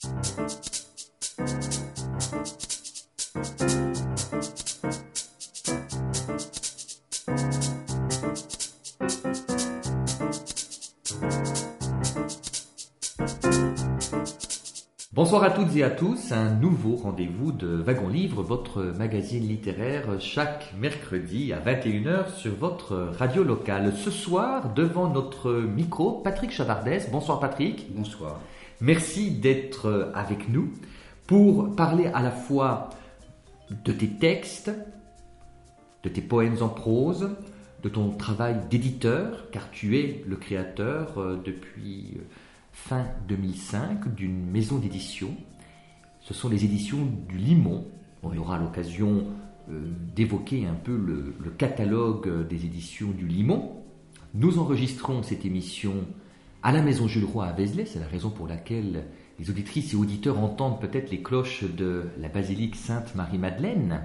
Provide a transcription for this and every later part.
Bonsoir à toutes et à tous, un nouveau rendez-vous de Wagon Livre, votre magazine littéraire chaque mercredi à 21h sur votre radio locale. Ce soir, devant notre micro, Patrick Chavardès. Bonsoir Patrick. Bonsoir. Merci d'être avec nous pour parler à la fois de tes textes, de tes poèmes en prose, de ton travail d'éditeur, car tu es le créateur depuis fin 2005 d'une maison d'édition. Ce sont les éditions du Limon. On aura l'occasion d'évoquer un peu le catalogue des éditions du Limon. Nous enregistrons cette émission à la maison Jules Roy à Vézelay. C'est la raison pour laquelle les auditrices et auditeurs entendent peut-être les cloches de la basilique Sainte-Marie-Madeleine.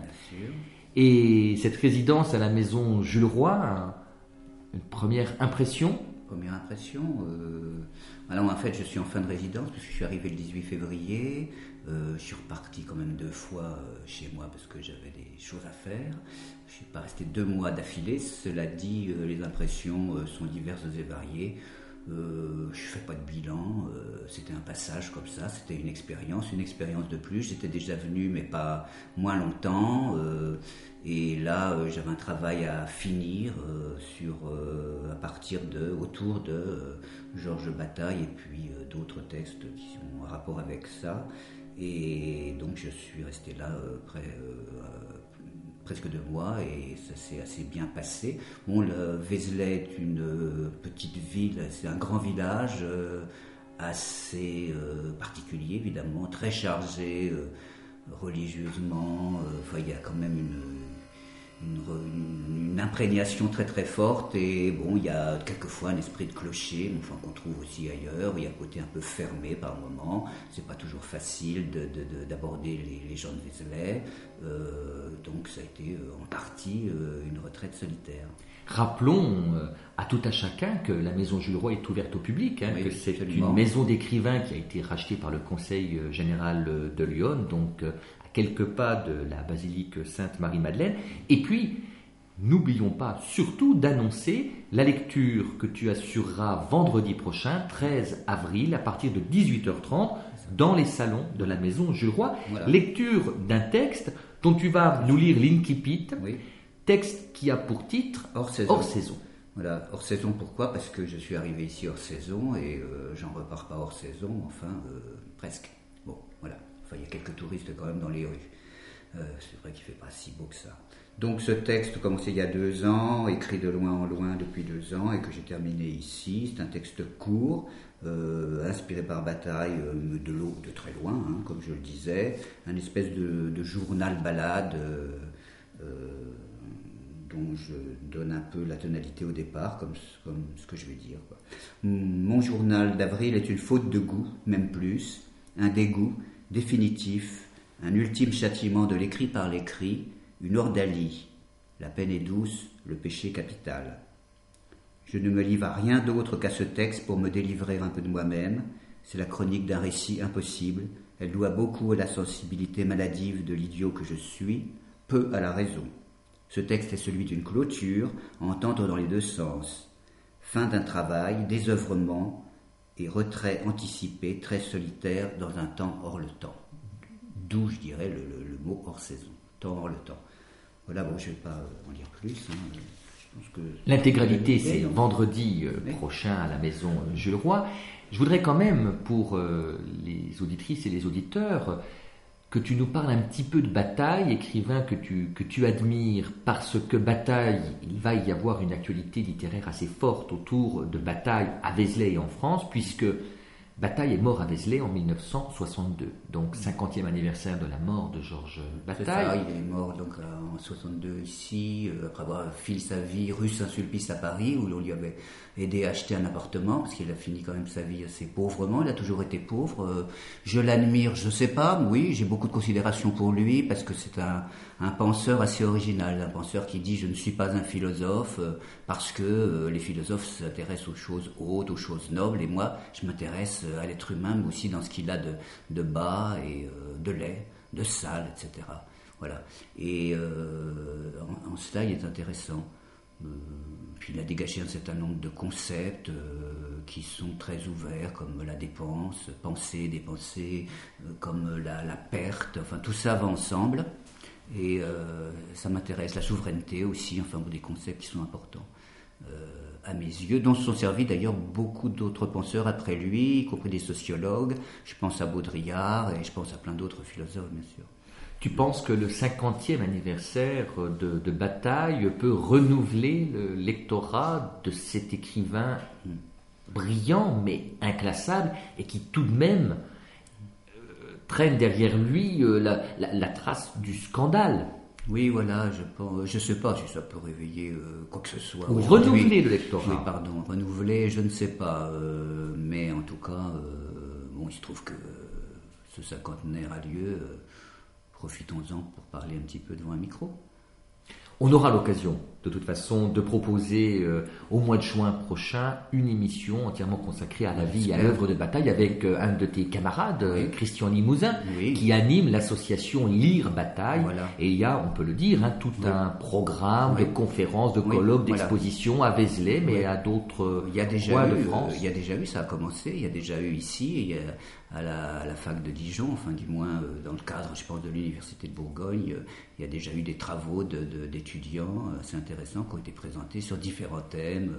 Et cette résidence à la maison Jules Roy, une première impression? Première impression, alors en fait je suis en fin de résidence parce que je suis arrivé le 18 février, je suis reparti quand même 2 fois chez moi parce que j'avais des choses à faire. Je ne suis pas resté 2 mois d'affilée, cela dit les impressions sont diverses et variées. Je ne fais pas de bilan, c'était un passage comme ça, c'était une expérience de plus. J'étais déjà venu mais pas moins longtemps. Et là, j'avais un travail à finir à partir autour de Georges Bataille et puis d'autres textes qui sont en rapport avec ça. Et donc, je suis resté là presque 2 mois et ça s'est assez bien passé. Bon, le Vézelay est une petite ville, c'est un grand village assez particulier, évidemment, très chargé religieusement. Il y a quand même une imprégnation très très forte et bon, il y a quelquefois un esprit de clocher, enfin, qu'on trouve aussi ailleurs. Il y a un côté un peu fermé par moments. C'est pas toujours facile d'aborder les gens de Vézelay. Donc ça a été en partie une retraite solitaire. Rappelons à tout un chacun que la maison Jules Roy est ouverte au public, oui, que c'est absolument une maison d'écrivains qui a été rachetée par le Conseil général de Lyon, donc à quelques pas de la basilique Sainte-Marie-Madeleine. Et puis, n'oublions pas surtout d'annoncer la lecture que tu assureras vendredi prochain, 13 avril, à partir de 18h30, dans les salons de la maison Jules Roy. Voilà. Lecture d'un texte dont tu vas nous lire l'incipit. Oui. Texte qui a pour titre Hors saison. Voilà, hors saison, pourquoi ? Parce que je suis arrivé ici hors saison et j'en repars pas hors saison, presque. Bon, voilà. Enfin, il y a quelques touristes quand même dans les rues. C'est vrai qu'il fait pas si beau que ça. Donc ce texte commencé il y a 2 ans, écrit de loin en loin depuis 2 ans et que j'ai terminé ici. C'est un texte court, inspiré par Bataille de très loin, comme je le disais. Un espèce de journal-balade dont je donne un peu la tonalité au départ, comme ce que je vais dire, quoi. Mon journal d'avril est une faute de goût, même plus, un dégoût définitif, un ultime châtiment de l'écrit par l'écrit, une ordalie. La peine est douce, le péché capital. Je ne me livre à rien d'autre qu'à ce texte pour me délivrer un peu de moi-même. C'est la chronique d'un récit impossible. Elle doit beaucoup à la sensibilité maladive de l'idiot que je suis, peu à la raison. Ce texte est celui d'une clôture, à entendre dans les 2 sens. Fin d'un travail, désœuvrement et retrait anticipé, très solitaire, dans un temps hors le temps. D'où, je dirais, le mot hors saison, temps hors le temps. Voilà, bon, je ne vais pas en lire plus. Je pense que l'intégralité, c'est vendredi prochain à la maison Jules Roy. Je voudrais quand même, pour les auditrices et les auditeurs, que tu nous parles un petit peu de Bataille, écrivain que tu admires, parce que Bataille, il va y avoir une actualité littéraire assez forte autour de Bataille à Vézelay et en France, puisque Bataille est mort à Vézelay en 1962, donc 50e anniversaire de la mort de Georges Bataille. C'est ça, il est mort donc en 62 ici, après avoir fini sa vie rue Saint-Sulpice à Paris, où on lui avait aidé à acheter un appartement, parce qu'il a fini quand même sa vie assez pauvrement, il a toujours été pauvre. Je l'admire, je sais pas, oui, j'ai beaucoup de considération pour lui, parce que c'est un penseur assez original, un penseur qui dit « je ne suis pas un philosophe », parce que les philosophes s'intéressent aux choses hautes, aux choses nobles, et moi, je m'intéresse s'intéresse à l'être humain, mais aussi dans ce qu'il a de bas et de laid, de sale, etc. Voilà. Et en cela, il est intéressant. Puis il a dégagé un certain nombre de concepts qui sont très ouverts, comme la dépense, penser, dépenser, comme la perte, enfin tout ça va ensemble. Et ça m'intéresse, la souveraineté aussi, enfin des concepts qui sont importants à mes yeux, dont se sont servis d'ailleurs beaucoup d'autres penseurs après lui, y compris des sociologues. Je pense à Baudrillard et je pense à plein d'autres philosophes, bien sûr. Tu penses que le 50e anniversaire de Bataille peut renouveler le lectorat de cet écrivain brillant mais inclassable et qui tout de même traîne derrière lui la trace du scandale? Oui, voilà, je sais pas si ça peut réveiller quoi que ce soit. Ou renouveler le lectorat. Oui, pardon, renouveler, je ne sais pas, mais en tout cas, il se trouve que ce cinquantenaire a lieu. Profitons-en pour parler un petit peu devant un micro. On aura l'occasion, de toute façon, de proposer au mois de juin prochain une émission entièrement consacrée à la vie et à l'œuvre de Bataille avec un de tes camarades, oui. Christian Limousin, oui. qui anime l'association Lire Bataille. Voilà. Et il y a, on peut le dire, tout oui. un programme oui. de conférences, de colloques, oui. d'expositions voilà. à Vézelay, mais oui. à d'autres coins de France. Il y a déjà eu, ça a commencé, il y a déjà eu ici, à la fac de Dijon, enfin du moins dans le cadre, je pense, de l'université de Bourgogne, il y a déjà eu des travaux d'étudiants assez intéressants qui ont été présentés sur différents thèmes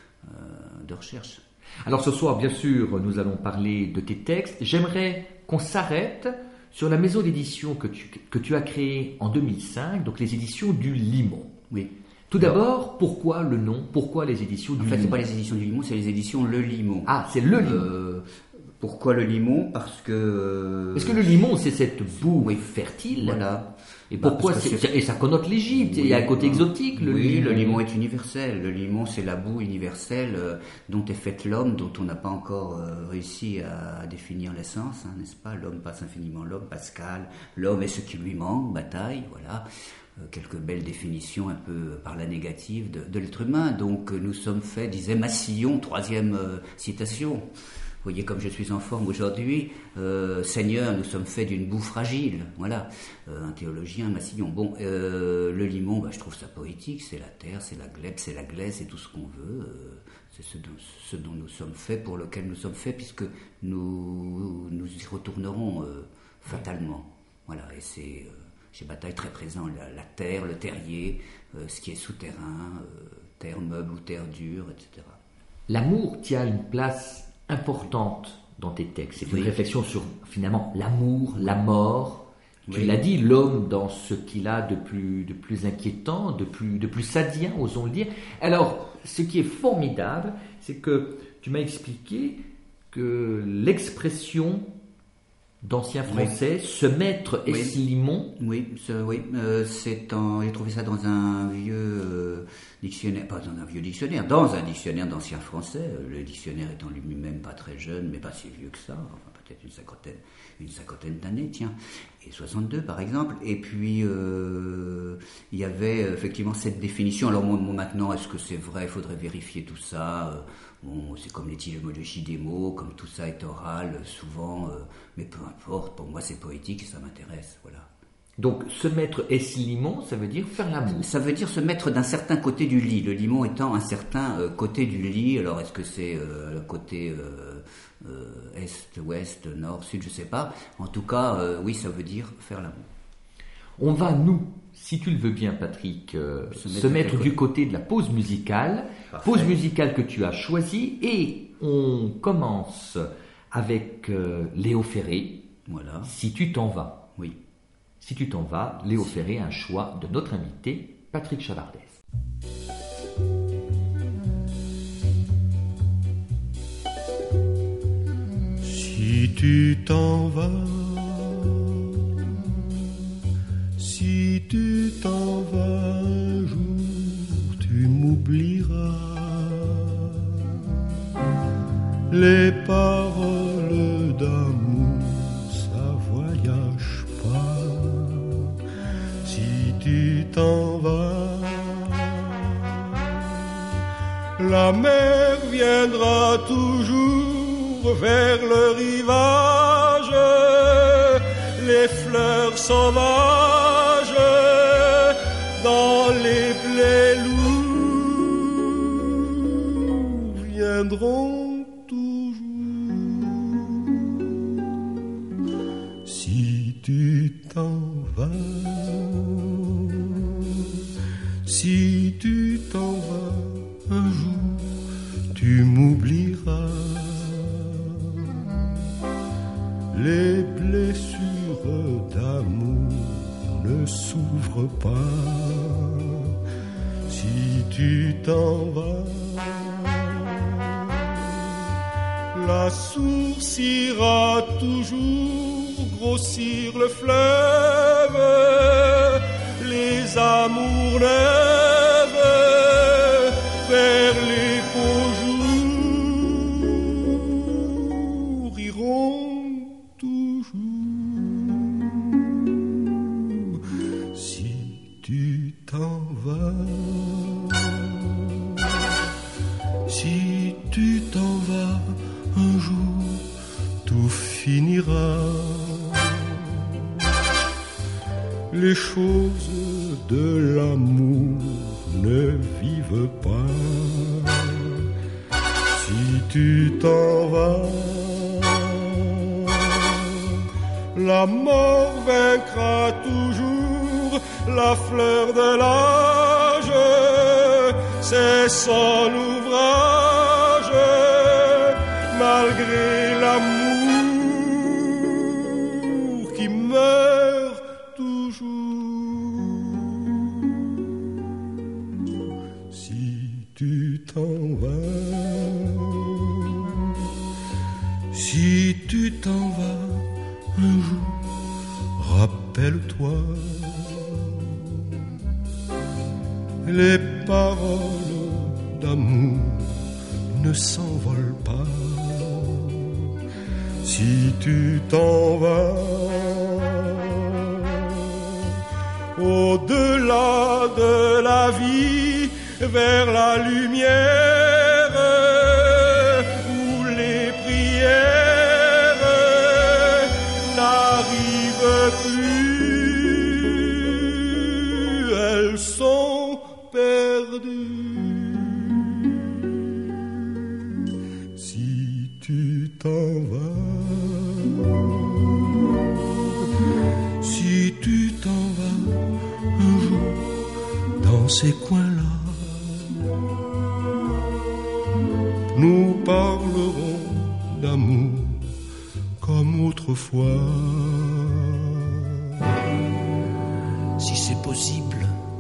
de recherche. Alors ce soir, bien sûr, nous allons parler de tes textes. J'aimerais qu'on s'arrête sur la maison d'édition que tu as créée en 2005, donc les éditions du Limon. Oui. Tout d'abord, pourquoi le nom? Pourquoi les éditions du Limon? En fait, c'est pas les éditions du Limon, c'est les éditions Le Limon. Ah, c'est Le Limon. Pourquoi le limon? Parce que le limon, c'est cette boue oui. fertile. Voilà. Et pourquoi et ça connote l'Égypte. Oui, il y a un côté exotique. Le limon est universel. Le limon, c'est la boue universelle dont est fait l'homme, dont on n'a pas encore réussi à définir l'essence, n'est-ce pas? L'homme passe infiniment l'homme, Pascal. L'homme est ce qui lui manque, Bataille, voilà. Quelques belles définitions un peu par la négative de l'être humain. Donc nous sommes faits, disait Massillon, 3e citation. Vous voyez comme je suis en forme aujourd'hui. Seigneur, nous sommes faits d'une boue fragile. Voilà, un théologien, Massillon. Bon, le limon, je trouve ça poétique. C'est la terre, c'est la glèbe, c'est la glaise, c'est tout ce qu'on veut. C'est ce dont nous sommes faits, pour lequel nous sommes faits, puisque nous y retournerons fatalement. Voilà, et c'est chez Bataille très présent la terre, le terrier, ce qui est souterrain, terre meuble ou terre dure, etc. L'amour tient une place importante dans tes textes. C'est une réflexion sur, finalement, l'amour, la mort. Tu l'as dit, l'homme dans ce qu'il a de plus inquiétant, de plus sadien, osons le dire. Alors, ce qui est formidable, c'est que tu m'as expliqué que l'expression d'ancien français, se mettre est limon. J'ai trouvé ça dans un vieux dictionnaire, pas dans un vieux dictionnaire, dans un dictionnaire d'ancien français, le dictionnaire étant lui-même pas très jeune, mais pas si vieux que ça, enfin, peut-être une cinquantaine d'années, tiens, et 62 par exemple, et puis il y avait effectivement cette définition. Alors maintenant, est-ce que c'est vrai? Il faudrait vérifier tout ça. C'est comme l'étymologie des mots, comme tout ça est oral, souvent, mais peu importe, pour moi c'est poétique et ça m'intéresse, voilà. Donc, se mettre est limon, ça veut dire faire l'amour. Ça veut dire se mettre d'un certain côté du lit, le limon étant un certain côté du lit. Alors, est-ce que c'est le côté est, ouest, nord, sud, je sais pas. En tout cas, oui, ça veut dire faire l'amour. On va, nous, si tu le veux bien, Patrick, se mettre du côté de la pause musicale. Parfait. Pause musicale que tu as choisie, et on commence avec Léo Ferré. Voilà. Si tu t'en vas. Oui. Si tu t'en vas, Léo Ferré, un choix de notre invité, Patrick Chavardès. Si tu t'en vas, si tu t'en vas un jour, tu m'oublieras. Les paroles d'amour, ça voyage pas. Si tu t'en vas, la mer viendra toujours vers le rivage, les fleurs sauvages dans les blés lourds viendront toujours. Si tu t'en vas, si tu t'en vas un jour, tu m'oublieras. Les blessures d'amour ne s'ouvrent pas. Si tu t'en vas, la source ira toujours grossir le fleuve. Les amours neufs vers les beaux jours iront toujours. Si tu t'en vas, si tu t'en vas, un jour tout finira. Les choses de l'amour ne vivent pas. Si tu t'en vas, la mort vaincra toujours la fleur de l'âge. C'est son ouvrage, malgré l'amour qui meurt toujours. Si tu t'en vas, si tu t'en vas un jour, rappelle-toi, les paroles d'amour ne s'envolent pas. Si tu t'en vas, au-delà de la vie, vers la lumière, où les prières n'arrivent plus, elles sont perdues. Si tu t'en vas, si tu t'en vas un jour dans ces coins-là, nous parlerons d'amour comme autrefois. Si c'est possible.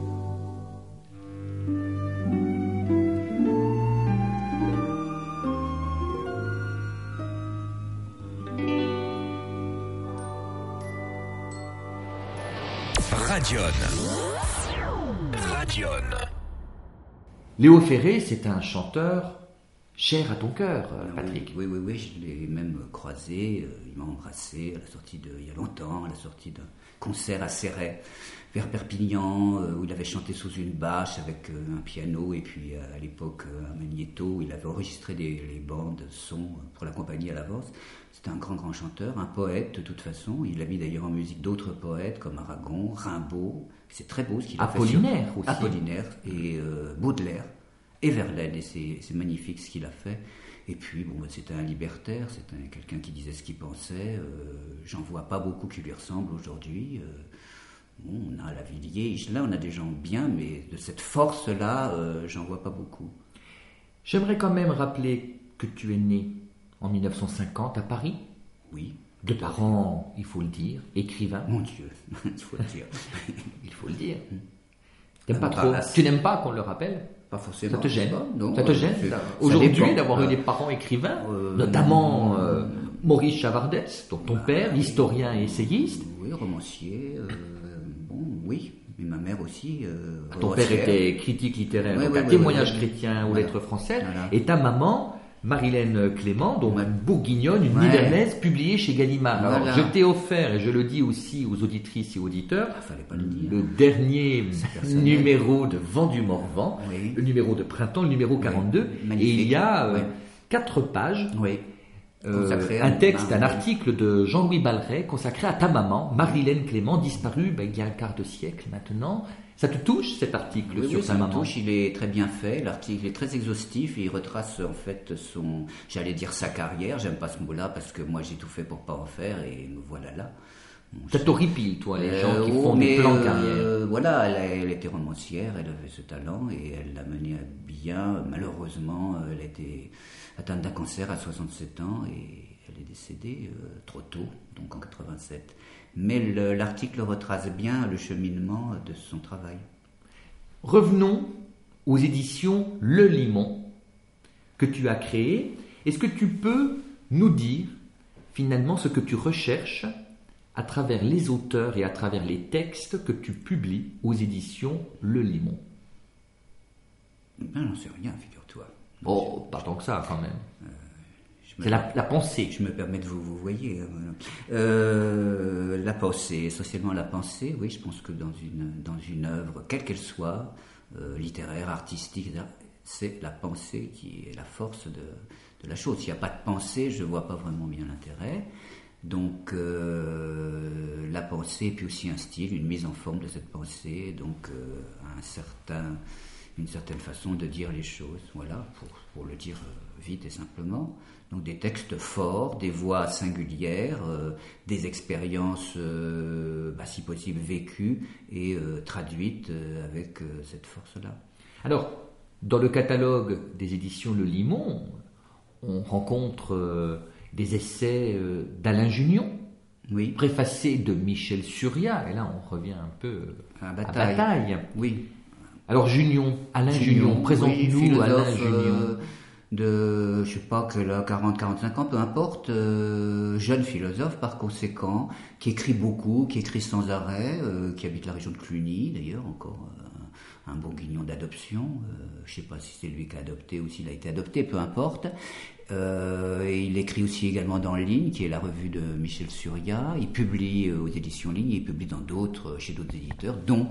Radion. Léo Ferré, c'est un chanteur cher à ton cœur, Patrick. Oui, je l'ai même croisé, il m'a embrassé à la sortie il y a longtemps, à la sortie d'un concert à Céret, vers Perpignan, où il avait chanté sous une bâche avec un piano, et puis à l'époque un magnéto, où il avait enregistré les bandes son pour l'accompagner à l'avance. C'était un grand chanteur, un poète de toute façon. Il a mis d'ailleurs en musique d'autres poètes comme Aragon, Rimbaud. C'est très beau ce qu'il a fait. Apollinaire aussi. Apollinaire et Baudelaire et Verlaine, et c'est magnifique ce qu'il a fait. Et puis bon, c'était un libertaire, c'était quelqu'un qui disait ce qu'il pensait. J'en vois pas beaucoup qui lui ressemblent aujourd'hui. On a Lavilliers, là on a des gens bien, mais de cette force-là, j'en vois pas beaucoup. J'aimerais quand même rappeler que tu es né en 1950 à Paris. Oui. De parents, il faut le dire, écrivains. Mon Dieu, il faut le dire. Il faut le dire. Tu n'aimes pas qu'on le rappelle? Pas forcément. Ça te gêne? Non. Ça te gêne aujourd'hui d'avoir eu des parents écrivains, notamment Maurice Chavardès, ton père, historien et essayiste. Oui, romancier. Oui. Mais ma mère aussi. Ton père était critique littéraire, témoignage chrétien aux lettres françaises. Voilà. Et ta maman, Marilène Clément, dont une bourguignonne, une Nivernaise, publiée chez Gallimard. Voilà. Alors, je t'ai offert, et je le dis aussi aux auditrices et auditeurs, le dernier numéro de Vent du Morvan, le numéro de printemps, le numéro 42. Et il y a 4 pages un texte, un article de Jean-Louis Balleret consacré à ta maman, Marilène Clément, disparue il y a un quart de siècle maintenant. Ça te touche cet article Oui, sur oui, ta ça me maman? touche, il est très bien fait, l'article est très exhaustif, et il retrace en fait j'allais dire sa carrière, j'aime pas ce mot-là parce que moi j'ai tout fait pour pas en faire et me voilà là. Bon, Ça t'horripile, toi, les gens qui font des plans de carrière. Voilà, elle était romancière, elle avait ce talent et elle l'a mené à bien. Malheureusement, elle a été atteinte d'un cancer à 67 ans et elle est décédée trop tôt, donc en 87. Mais l'article retrace bien le cheminement de son travail. Revenons aux éditions Le Limon que tu as créées. Est-ce que tu peux nous dire finalement ce que tu recherches à travers les auteurs et à travers les textes que tu publies aux éditions Le Limon? Ben, j'en sais rien, figure-toi. Oh, pas tant que ça quand même. C'est la pensée. Je me permets de vous voyez. La pensée, essentiellement la pensée, oui, je pense que dans une œuvre, quelle qu'elle soit, littéraire, artistique, etc., c'est la pensée qui est la force de la chose. S'il n'y a pas de pensée, je ne vois pas vraiment bien l'intérêt. Donc la pensée, puis aussi un style, une mise en forme de cette pensée, donc une certaine façon de dire les choses, voilà, pour le dire vite et simplement. Donc des textes forts, des voix singulières, des expériences, si possible, vécues et traduites avec cette force-là. Alors, dans le catalogue des éditions Le Limon, on rencontre des essais d'Alain Junion, oui, préfacés de Michel Surya, et là on revient un peu à Bataille. Oui. Alors Alain Junion, présente-nous oui, Alain Junion. De, je sais pas, quel âge, 40-45 ans, peu importe, jeune philosophe par conséquent, qui écrit beaucoup, qui écrit sans arrêt, qui habite la région de Cluny, d'ailleurs, encore un bourguignon d'adoption, je sais pas si c'est lui qui l'a adopté ou s'il a été adopté, peu importe. Et il écrit aussi également dans Ligne, qui est la revue de Michel Surya. Il publie aux éditions Ligne, il publie chez d'autres éditeurs, dont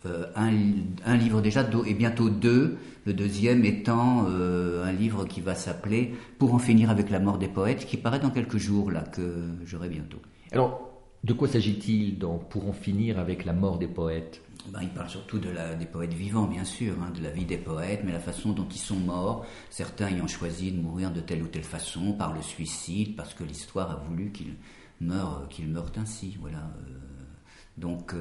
un livre déjà, et bientôt deux, le deuxième étant un livre qui va s'appeler Pour en finir avec la mort des poètes, qui paraît dans quelques jours, là, que j'aurai bientôt. Alors, de quoi s'agit-il Pour en finir avec la mort des poètes? Il parle surtout des poètes vivants, bien sûr, de la vie des poètes, mais la façon dont ils sont morts, certains ayant choisi de mourir de telle ou telle façon, par le suicide, parce que l'histoire a voulu qu'ils meurent ainsi, voilà. Donc,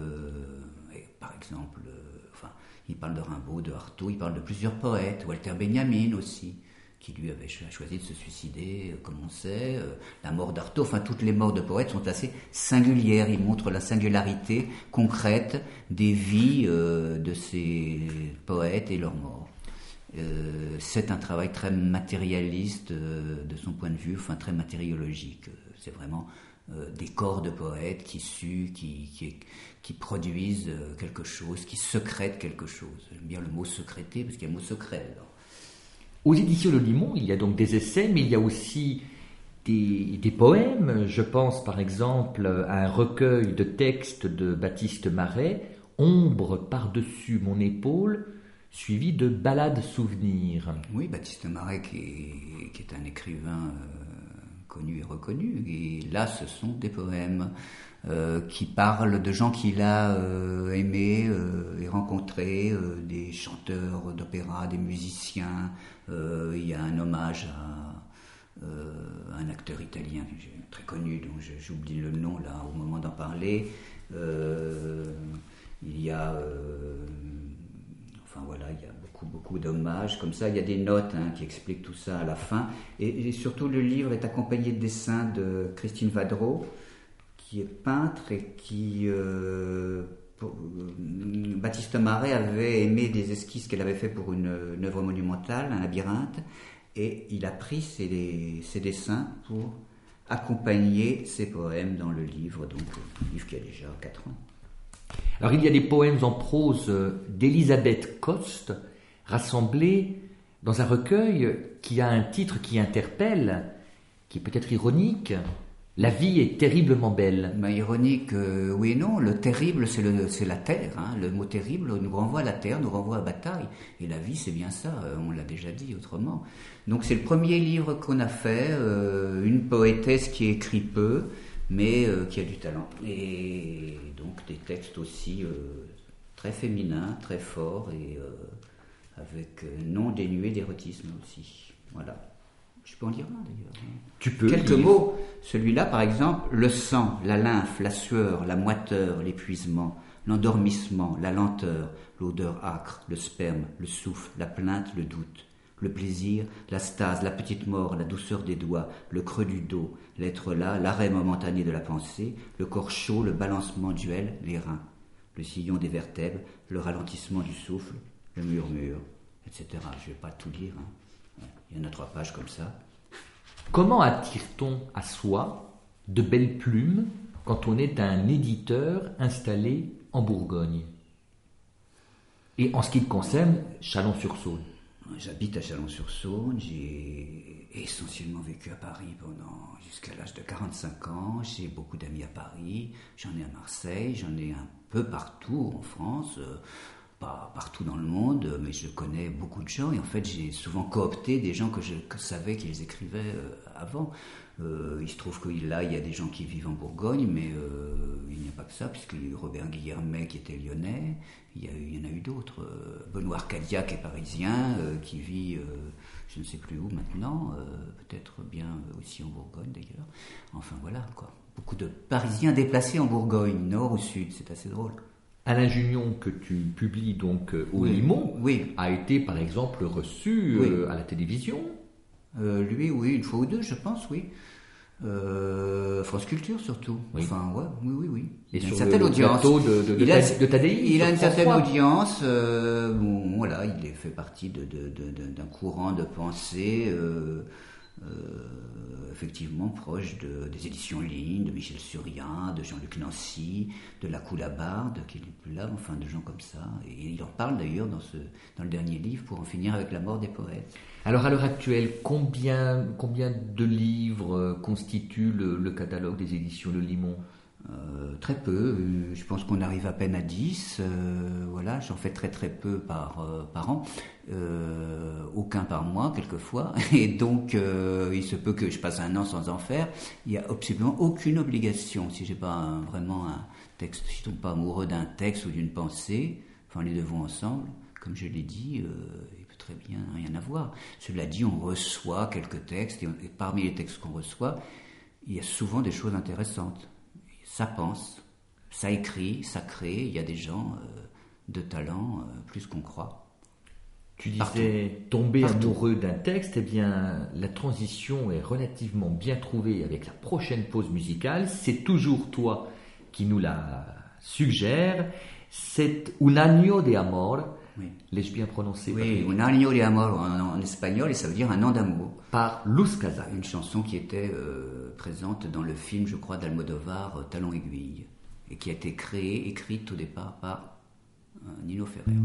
par exemple, il parle de Rimbaud, de Artaud, il parle de plusieurs poètes, Walter Benjamin aussi, qui lui avait choisi de se suicider, comme on sait, la mort d'Artaud, toutes les morts de poètes sont assez singulières, ils montrent la singularité concrète des vies de ces poètes et leurs morts. C'est un travail très matérialiste de son point de vue, très matériologique, c'est vraiment des corps de poètes qui produisent quelque chose, qui secrètent quelque chose. J'aime bien le mot secréter, parce qu'il y a un mot secret dedans. Aux éditions Le Limon, il y a donc des essais, mais il y a aussi des poèmes. Je pense par exemple à un recueil de textes de Baptiste Marais, Ombre par-dessus mon épaule, suivi de Ballades souvenirs. Oui, Baptiste Marais qui est un écrivain connu et reconnu. Et là, ce sont des poèmes qui parlent de gens qu'il a aimés et rencontrés, des chanteurs d'opéra, des musiciens. Il y a un hommage à un acteur italien très connu, dont j'oublie le nom là au moment d'en parler. Il y a il y a beaucoup d'hommages comme ça. Il y a des notes qui expliquent tout ça à la fin, et surtout le livre est accompagné de dessins de Christine Vadreau, qui est peintre et qui Baptiste Marais avait aimé des esquisses qu'elle avait fait pour une œuvre monumentale, un labyrinthe, et il a pris ses dessins pour accompagner ses poèmes dans le livre, donc un livre qui a déjà 4 ans. Alors il y a des poèmes en prose d'Elisabeth Coste rassemblés dans un recueil qui a un titre qui interpelle, qui est peut-être ironique, La vie est terriblement belle. Ben, ironique, oui et non. Le terrible, c'est la terre. Hein. Le mot terrible nous renvoie à la terre, nous renvoie à bataille. Et la vie, c'est bien ça. On l'a déjà dit autrement. Donc c'est le premier livre qu'on a fait. Une poétesse qui écrit peu, mais qui a du talent. Et donc des textes aussi très féminins, très forts et avec non dénués d'érotisme aussi. Voilà. Je peux en dire un d'ailleurs. Tu peux. Quelques mots. Celui-là, par exemple, le sang, la lymphe, la sueur, la moiteur, l'épuisement, l'endormissement, la lenteur, l'odeur âcre, le sperme, le souffle, la plainte, le doute, le plaisir, la stase, la petite mort, la douceur des doigts, le creux du dos, l'être là, l'arrêt momentané de la pensée, le corps chaud, le balancement duel, les reins, le sillon des vertèbres, le ralentissement du souffle, le murmure, etc. Je ne vais pas tout lire, hein. Il y en a 3 pages comme ça. Comment attire-t-on à soi de belles plumes quand on est un éditeur installé en Bourgogne? Et en ce qui te concerne, Chalon-sur-Saône. J'habite à Chalon-sur-Saône, j'ai essentiellement vécu à Paris jusqu'à l'âge de 45 ans. J'ai beaucoup d'amis à Paris, j'en ai à Marseille, j'en ai un peu partout en France. Pas partout dans le monde, mais je connais beaucoup de gens et en fait j'ai souvent coopté des gens que je savais qu'ils écrivaient avant. Il se trouve que là il y a des gens qui vivent en Bourgogne, mais il n'y a pas que ça, puisqu'il y a eu Robert Guillermet qui était lyonnais, il y en a eu d'autres. Benoît Arcadiac est parisien, qui vit je ne sais plus où maintenant, peut-être bien aussi en Bourgogne d'ailleurs. Enfin voilà quoi, beaucoup de Parisiens déplacés en Bourgogne, nord ou sud, c'est assez drôle. Alain Junion, que tu publies donc au Limon, a été par exemple reçu à la télévision. Lui, oui, une fois ou deux, je pense, oui. France Culture surtout. Oui. Enfin, ouais, oui. Et il a sur une certaine audience. De Tadei. Il a une certaine audience. Bon, voilà, il fait partie d'un courant de pensée. Effectivement proche des éditions Ligne, de Michel Surien, de Jean-Luc Nancy, de la Coulabarde, qui n'est plus là, enfin de gens comme ça. Et il en parle d'ailleurs dans le dernier livre, Pour en finir avec la mort des poètes. Alors à l'heure actuelle, combien de livres constituent le catalogue des éditions Le Limon? Très peu, je pense qu'on arrive à peine à 10, voilà, j'en fais très peu par an, aucun par mois quelquefois, et donc il se peut que je passe un an sans en faire. Il n'y a absolument aucune obligation, si j'ai pas vraiment un texte, si je tombe pas amoureux d'un texte ou d'une pensée, enfin les deux vont ensemble, comme je l'ai dit, il peut très bien rien avoir. Cela dit, on reçoit quelques textes, et parmi les textes qu'on reçoit, il y a souvent des choses intéressantes. Ça pense, ça écrit, ça crée, il y a des gens de talent plus qu'on croit. Tu disais tomber amoureux d'un texte, eh bien la transition est relativement bien trouvée avec la prochaine pause musicale. C'est toujours toi qui nous la suggère. C'est Un año de amor. Oui. L'ai-je bien prononcé? Oui, Un año de amor en espagnol, et ça veut dire un an d'amour. Par Luz Casal. Une chanson qui était présente dans le film, je crois, d'Almodovar, Talon Aiguille, et qui a été écrite au départ par Nino Ferrer.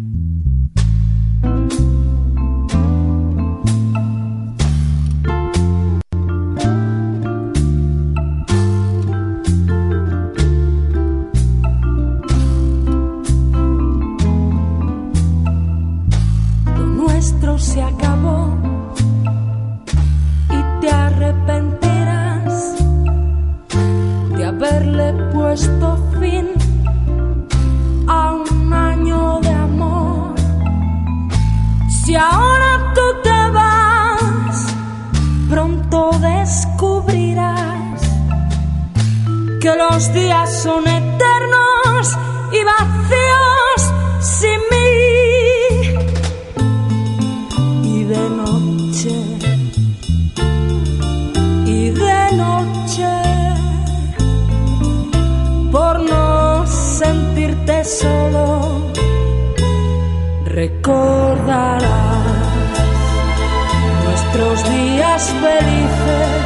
Se acabó y te arrepentirás de haberle puesto fin a un año de amor. Si ahora tú te vas, pronto descubrirás que los días son eternos y vacíos sin mí. Y de noche, por no sentirte solo, recordarás nuestros días felices,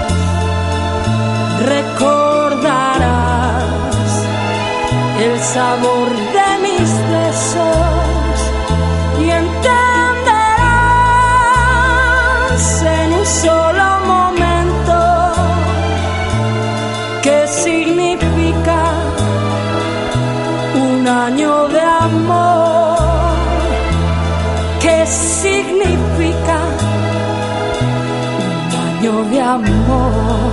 recordarás el sabor de mis besos y entenderás en un solo momento amor. ¿Qué significa un año de amor?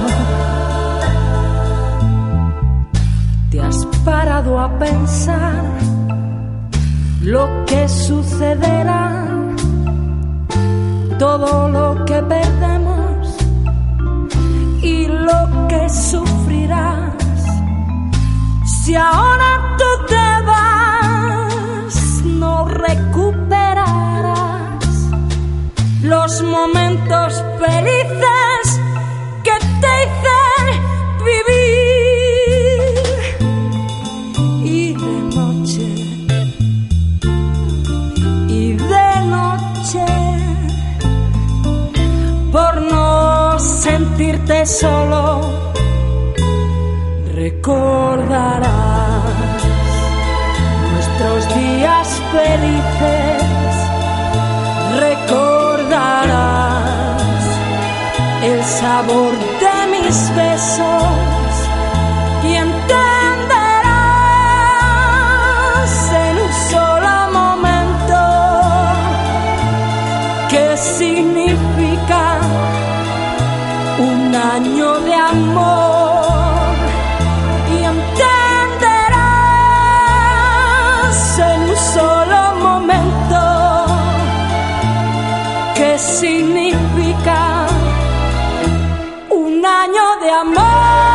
¿Te has parado a pensar lo que sucederá? Todo lo que perdemos y lo que sufrirás. Si ahora tú te vas, no recuperarás los momentos felices que te hice vivir. Y de noche, por no sentirte solo, recordarás nuestros días felices, recordarás el sabor de mis besos y entenderás en un solo momento qué significa un año de amor, y entenderás en un solo momento qué significa un año de amor.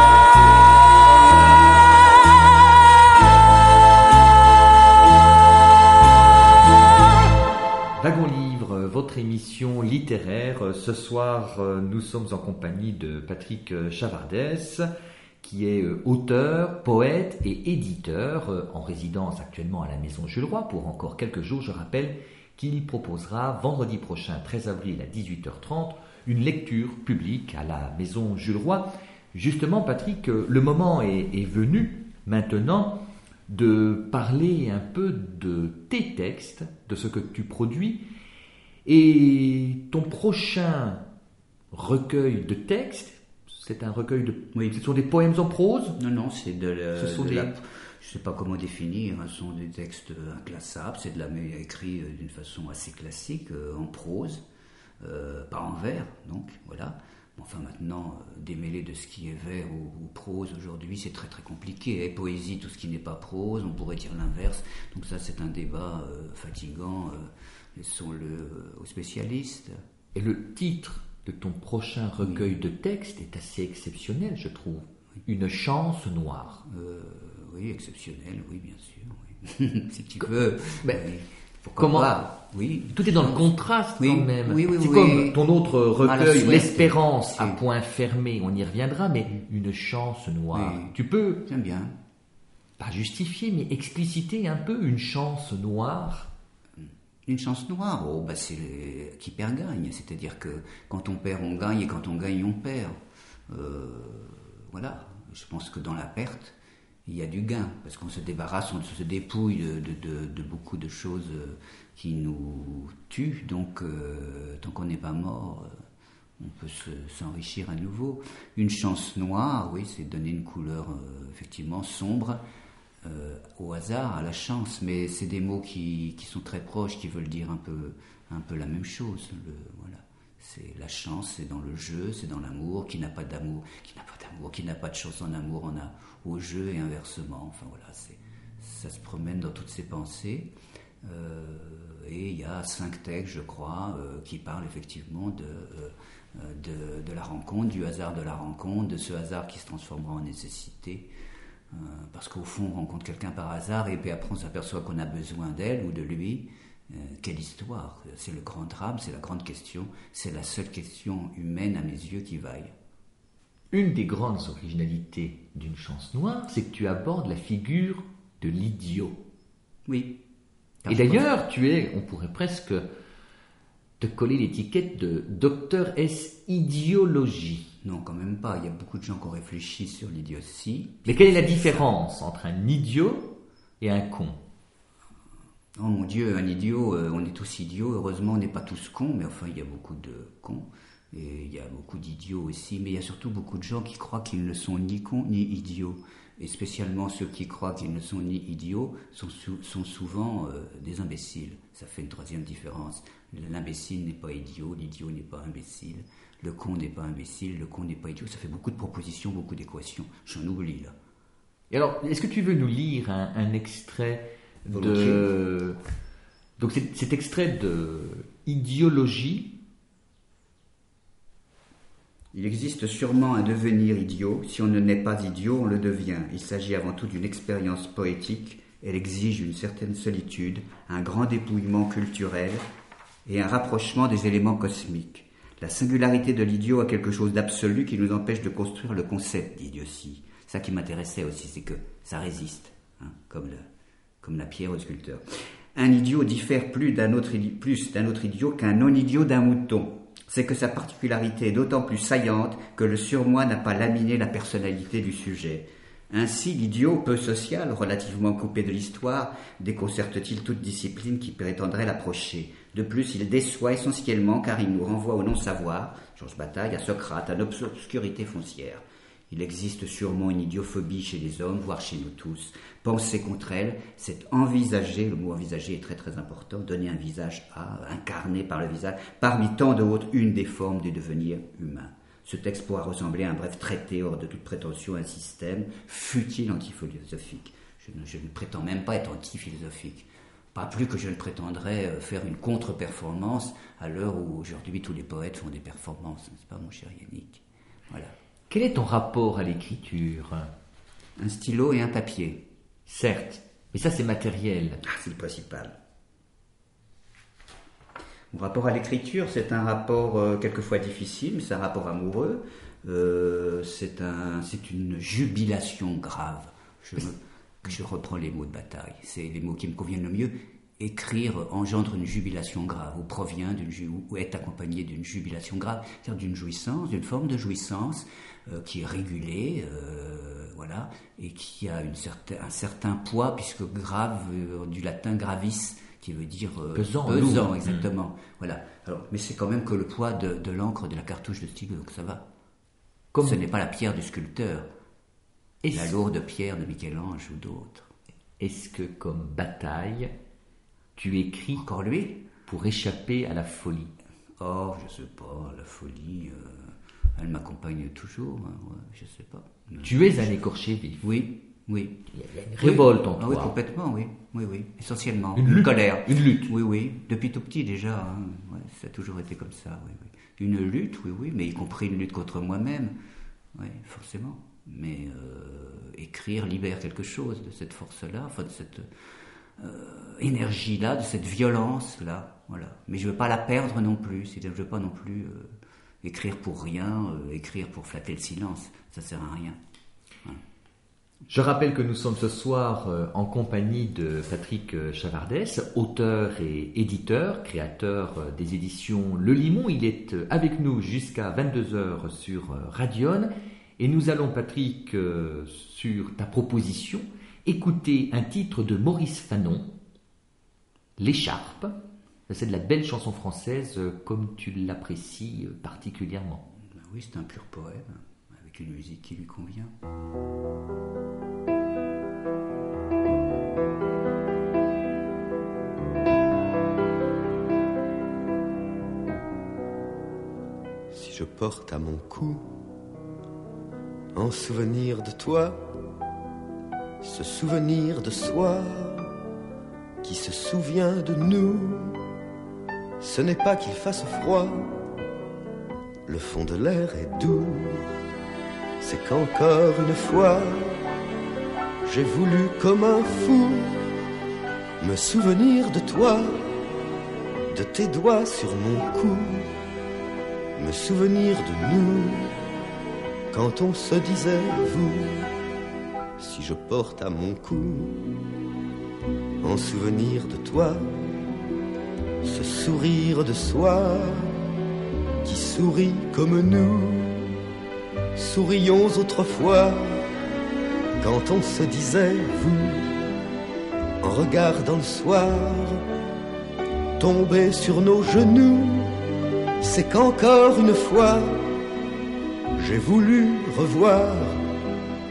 Wagon Livre, votre émission littéraire. Ce soir, nous sommes en compagnie de Patrick Chavardès, qui est auteur, poète et éditeur, en résidence actuellement à la Maison Jules Roy pour encore quelques jours. Je rappelle qu'il proposera vendredi prochain, 13 avril à 18h30, une lecture publique à la Maison Jules Roy. Justement, Patrick, le moment est venu maintenant de parler un peu de tes textes, de ce que tu produis, et ton prochain recueil de textes, c'est un recueil de... Oui. Ce sont des poèmes en prose? Non, c'est Ce sont je des... ne sais pas comment définir, ce sont des textes inclassables, c'est de la écrit d'une façon assez classique, en prose, pas en vers, donc voilà. Enfin maintenant, démêler de ce qui est vers ou prose aujourd'hui, c'est très très compliqué. Et poésie, tout ce qui n'est pas prose, on pourrait dire l'inverse. Donc ça, c'est un débat fatigant. Laissons-le aux spécialistes. Et le titre de ton prochain recueil de textes est assez exceptionnel, je trouve. Une chance noire. Oui, exceptionnel, oui, bien sûr. Oui. Si tu veux. Mais oui. comment pas. Oui. Tout est dans le contraste Oui, quand même. oui, C'est oui. comme ton autre recueil, Souhaite. L'Espérance à Oui. point fermé, on y reviendra, mais une chance noire. Oui. Tu peux, J'aime bien. pas justifier, mais expliciter un peu une chance noire. Une chance noire, c'est qui perd gagne. C'est-à-dire que quand on perd, on gagne, et quand on gagne, on perd. Voilà. Je pense que dans la perte, il y a du gain, parce qu'on se débarrasse, on se dépouille de beaucoup de choses qui nous tuent. Donc, tant qu'on n'est pas mort, on peut s'enrichir à nouveau. Une chance noire, oui, c'est donner une couleur effectivement sombre au hasard, à la chance. Mais c'est des mots qui sont très proches, qui veulent dire un peu la même chose. Voilà. C'est la chance, c'est dans le jeu, c'est dans l'amour. Qui n'a pas d'amour, qui n'a pas de chance en amour, on a au jeu et inversement. Enfin voilà, ça se promène dans toutes ses pensées. Et il y a 5 textes, je crois, qui parlent effectivement de la rencontre, du hasard de la rencontre, de ce hasard qui se transformera en nécessité. Parce qu'au fond, on rencontre quelqu'un par hasard et puis après on s'aperçoit qu'on a besoin d'elle ou de lui. Quelle histoire! C'est le grand drame, c'est la grande question, c'est la seule question humaine à mes yeux qui vaille. Une des grandes originalités d'une chance noire, c'est que tu abordes la figure de l'idiot. Oui. Et d'ailleurs, on pourrait presque te coller l'étiquette de docteur S idéologie. Non, quand même pas. Il y a beaucoup de gens qui ont réfléchi sur l'idiotie. Mais quelle est la différence entre un idiot et un con? Oh mon Dieu, un idiot, on est tous idiots. Heureusement, on n'est pas tous cons, mais enfin, il y a beaucoup de cons. Et il y a beaucoup d'idiots aussi. Mais il y a surtout beaucoup de gens qui croient qu'ils ne sont ni cons ni idiots. et spécialement ceux qui croient qu'ils ne sont ni idiots, sont souvent des imbéciles. Ça fait une troisième différence. L'imbécile n'est pas idiot, l'idiot n'est pas imbécile, le con n'est pas imbécile, le con n'est pas idiot. Ça fait beaucoup de propositions, beaucoup d'équations. J'en oublie là. Et alors, est-ce que tu veux nous lire un extrait de... Donc cet extrait de Idéologie. Il existe sûrement un devenir idiot. Si on ne naît pas idiot, on le devient. Il s'agit avant tout d'une expérience poétique. Elle exige une certaine solitude, un grand dépouillement culturel et un rapprochement des éléments cosmiques. La singularité de l'idiot a quelque chose d'absolu qui nous empêche de construire le concept d'idiotie. Ça qui m'intéressait aussi, c'est que ça résiste, hein, comme la pierre au sculpteur. Un idiot diffère plus d'un autre idiot qu'un non-idiot d'un mouton. C'est que sa particularité est d'autant plus saillante que le surmoi n'a pas laminé la personnalité du sujet. Ainsi, l'idiot, peu social, relativement coupé de l'histoire, déconcerte-t-il toute discipline qui prétendrait l'approcher. De plus, il déçoit essentiellement car il nous renvoie au non-savoir, Georges Bataille, à Socrate, à l'obscurité foncière. Il existe sûrement une idiophobie chez les hommes, voire chez nous tous. Penser contre elle, c'est envisager, le mot envisager est très très important, donner un visage à, incarné par le visage, parmi tant d'autres, une des formes du devenir humain. Ce texte pourra ressembler à un bref traité hors de toute prétention, un système, fût-il antiphilosophique. Je ne prétends même pas être antiphilosophique. Pas plus que je ne prétendrais faire une contre-performance à l'heure où aujourd'hui tous les poètes font des performances, n'est-ce pas mon cher Yannick? Voilà. Quel est ton rapport à l'écriture? Un stylo et un papier. Certes, mais ça c'est matériel. Ah, c'est le principal. Mon rapport à l'écriture, c'est un rapport quelquefois difficile, mais c'est un rapport amoureux. C'est une jubilation grave. Je reprends les mots de Bataille. C'est les mots qui me conviennent le mieux. Écrire engendre une jubilation grave, ou provient ou est accompagné d'une jubilation grave, c'est-à-dire d'une jouissance, d'une forme de jouissance qui est régulée, voilà, et qui a un certain poids, puisque grave, du latin gravis, qui veut dire pesant, exactement. Voilà. Alors, mais c'est quand même que le poids de l'encre de la cartouche de stylo, donc ça va. Ce n'est pas la pierre du sculpteur, la lourde pierre de Michel-Ange ou d'autres. Est-ce que, comme Bataille, tu écris encore lui pour échapper à la folie? Oh, je sais pas, la folie, elle m'accompagne toujours, hein, ouais, je sais pas. Tu es un écorché vif. Oui. Il y a une révolte en toi. Oui, complètement, oui, essentiellement. Une colère. Une lutte. Oui, depuis tout petit déjà, hein. Ouais, ça a toujours été comme ça, oui. Une lutte, oui, mais y compris une lutte contre moi-même, oui, forcément. Mais écrire libère quelque chose de cette force-là, enfin de cette énergie-là, de cette violence-là, voilà. Mais je veux pas la perdre non plus, c'est-à-dire je veux pas non plus écrire pour rien, écrire pour flatter le silence, ça sert à rien. Voilà. Je rappelle que nous sommes ce soir en compagnie de Patrick Chavardès, auteur et éditeur, créateur des éditions Le Limon. Il est avec nous jusqu'à 22h sur Radion. Et nous allons, Patrick, sur ta proposition, écouter un titre de Maurice Fanon, L'écharpe. C'est de la belle chanson française, comme tu l'apprécies particulièrement. Oui, c'est un pur poème, avec une musique qui lui convient. Si je porte à mon cou, en souvenir de toi, ce souvenir de soi qui se souvient de nous, ce n'est pas qu'il fasse froid, le fond de l'air est doux, c'est qu'encore une fois, j'ai voulu comme un fou me souvenir de toi, de tes doigts sur mon cou, me souvenir de nous, quand on se disait vous. Si je porte à mon cou, en souvenir de toi, ce sourire de soi qui sourit comme nous, sourions autrefois, quand on se disait vous, en regardant le soir, tomber sur nos genoux, c'est qu'encore une fois, j'ai voulu revoir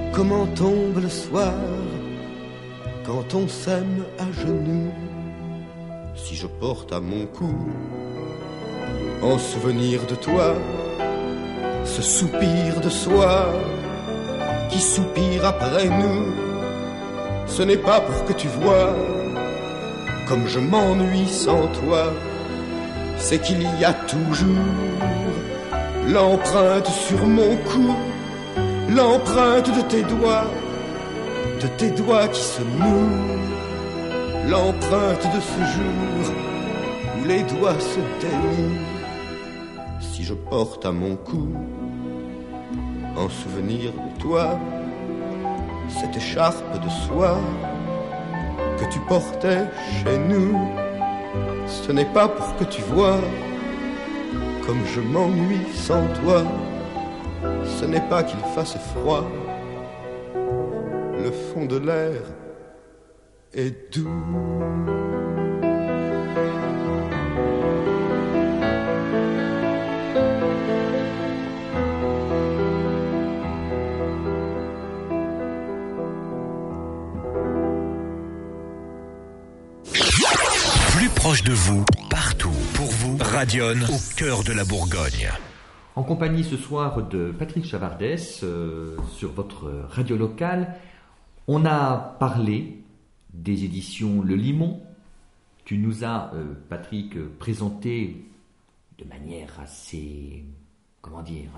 comment tombe le soir quand on s'aime à genoux. Si je porte à mon cou, en souvenir de toi, ce soupir de soi qui soupire après nous, ce n'est pas pour que tu vois comme je m'ennuie sans toi, c'est qu'il y a toujours l'empreinte sur mon cou, l'empreinte de tes doigts qui se nouent, l'empreinte de ce jour où les doigts se dénouent. Si je porte à mon cou, en souvenir de toi, cette écharpe de soie que tu portais chez nous, ce n'est pas pour que tu vois comme je m'ennuie sans toi, ce n'est pas qu'il fasse froid, le fond de l'air est doux. Proche de vous, partout, pour vous, Radion, au cœur de la Bourgogne. En compagnie ce soir de Patrick Chavardès sur votre radio locale, on a parlé des éditions Le Limon. Tu nous as, Patrick, présenté de manière assez, comment dire,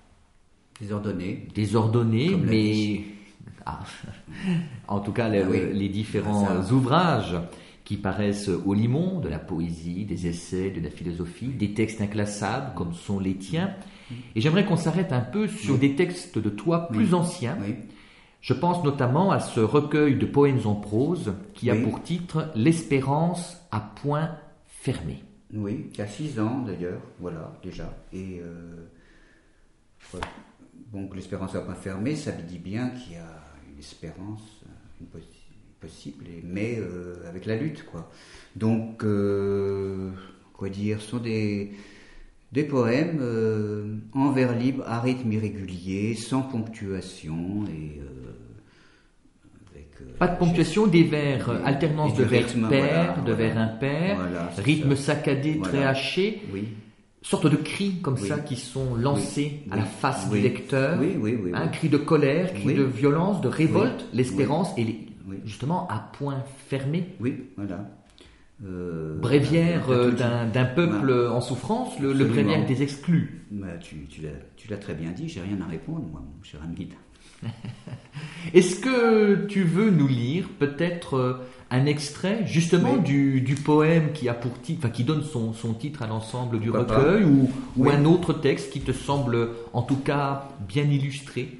désordonnée, mais en tout cas les différents ouvrages qui paraissent au Limon, de la poésie, des essais, de la philosophie, des textes inclassables comme sont les tiens. Et j'aimerais qu'on s'arrête un peu sur des textes de toi plus anciens. Oui. Je pense notamment à ce recueil de poèmes en prose qui a pour titre « L'espérance à point fermé ». Oui, qui a 6 ans d'ailleurs, voilà, déjà. Et donc l'espérance à point fermé, ça me dit bien qu'il y a une espérance, possible, mais avec la lutte, quoi. Donc, quoi dire, ce sont des poèmes en vers libre, à rythme irrégulier, sans ponctuation et avec pas de ponctuation, des vers, alternance de vers pairs, de vers impairs, rythme saccadé, très haché. Oui. Sorte de cris comme ça qui sont lancés à la face du lecteur, un cri de colère, cri de violence, de révolte, l'espérance et justement à point fermé. Oui, voilà. Bréviaire d'un peuple en souffrance, le bréviaire des exclus. Tu l'as très bien dit, j'ai rien à répondre, moi, mon cher ami. Est-ce que tu veux nous lire peut-être un extrait justement du poème qui a pour titre, qui donne son titre à l'ensemble du recueil, ou un autre texte qui te semble en tout cas bien illustré?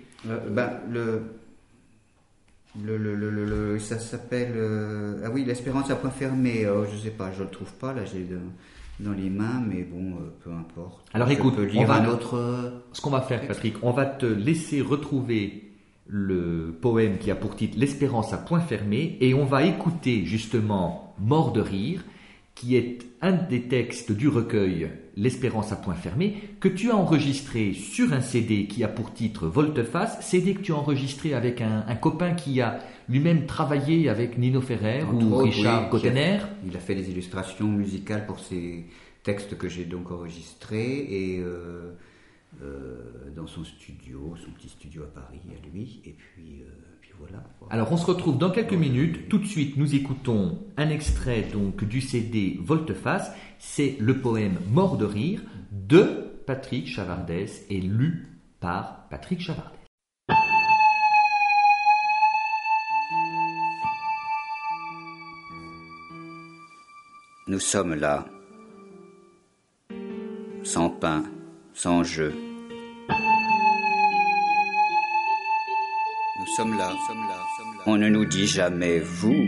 Ça s'appelle l'espérance à point fermé. Je sais pas, je le trouve pas là, j'ai dans les mains, mais bon, peu importe. Alors écoute, ce qu'on va faire, Patrick, on va te laisser retrouver le poème qui a pour titre L'espérance à point fermé, et on va écouter justement Mort de rire, qui est un des textes du recueil L'espérance à point fermé, que tu as enregistré sur un CD qui a pour titre Volte-face, CD que tu as enregistré avec un copain qui a lui-même travaillé avec Nino Ferrer ou Richard Cottener. Il a fait les illustrations musicales pour ces textes que j'ai donc enregistrés, et dans son petit studio à Paris, à lui, et puis voilà. Alors on se retrouve dans quelques minutes. Tout de suite, nous écoutons un extrait donc du CD Volte-face. C'est le poème Mort de rire de Patrick Chavardès et lu par Patrick Chavardès. Nous sommes là, sans pain, sans jeu. Nous sommes là, on ne nous dit jamais vous.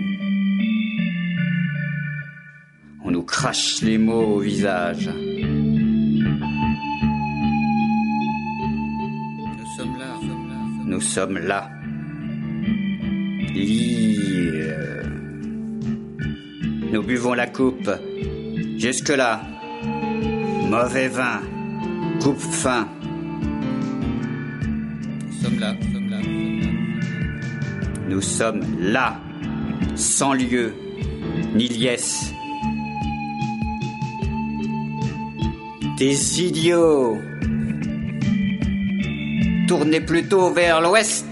On nous crache les mots au visage. Nous sommes là. Nous buvons la coupe. Jusque-là. Mauvais vin. Coupe fin. Nous sommes là. Nous sommes là, sans lieu, ni liesse. Des idiots. Tournez plutôt vers l'ouest.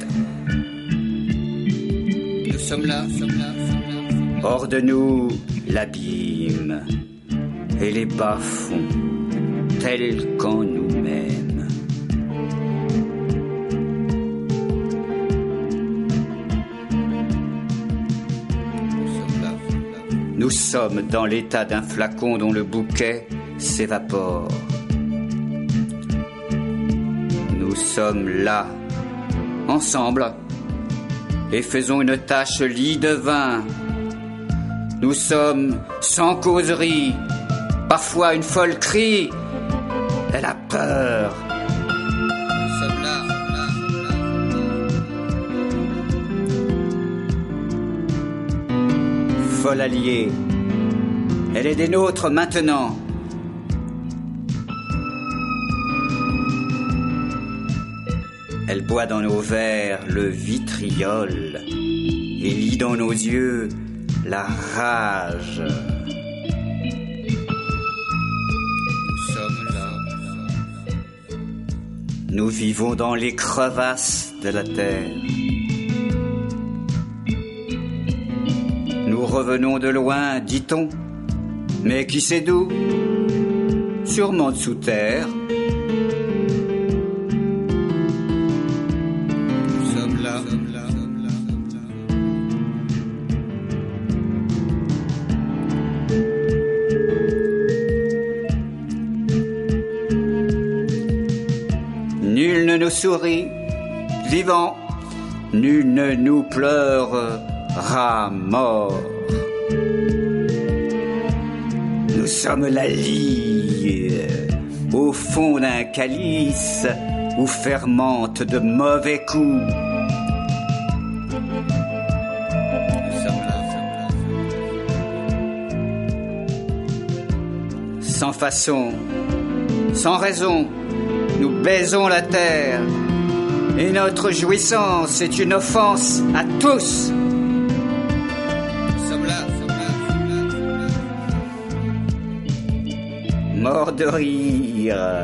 Nous sommes là. Hors de nous, l'abîme et les bas-fonds, tels qu'en nous-mêmes. Nous sommes dans l'état d'un flacon dont le bouquet s'évapore. Nous sommes là, ensemble, et faisons une tache lit de vin. Nous sommes sans causerie, parfois une folle crie. Elle a peur. Nous sommes là. Folle alliée, elle est des nôtres maintenant. Elle boit dans nos verres le vitriol et lit dans nos yeux la rage. Nous sommes là. Nous vivons dans les crevasses de la terre. Nous revenons de loin, dit-on, mais qui sait d'où? Sûrement de sous terre. Nous sommes là. Nul ne nous sourit, vivant, nul ne nous pleurera mort. Nous sommes la lie au fond d'un calice où fermentent de mauvais coups. Nous sommes là. Sans façon, sans raison, nous baisons la terre et notre jouissance est une offense à tous. Nous sommes là. Mort de rire.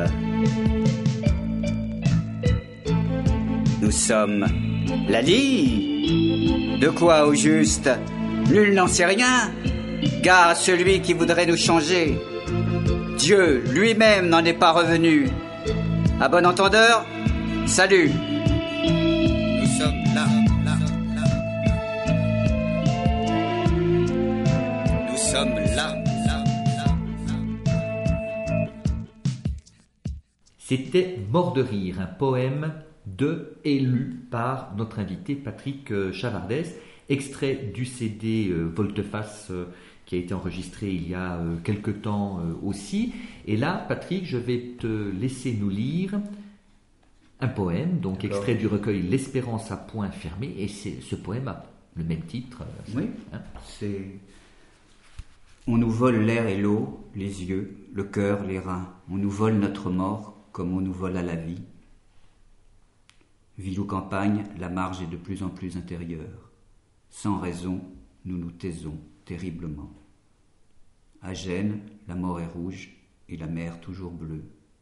Nous sommes la lie. De quoi au juste? Nul n'en sait rien. Gare à celui qui voudrait nous changer. Dieu lui-même n'en est pas revenu. À bon entendeur, salut. Nous sommes là. Nous sommes là. C'était Mort de rire, un poème de et lu par notre invité Patrick Chavardès, extrait du CD Volte-Face qui a été enregistré il y a quelque temps aussi. Et là, Patrick, je vais te laisser nous lire un poème, donc extrait du recueil L'Espérance à point fermé, et ce poème a le même titre. Oui, c'est... On nous vole l'air et l'eau, les yeux, le cœur, les reins. On nous vole notre mort comme on nous vole à la vie. Ville ou campagne, la marge est de plus en plus intérieure. Sans raison, nous nous taisons terriblement. À Gênes, la mort est rouge et la mer toujours bleue.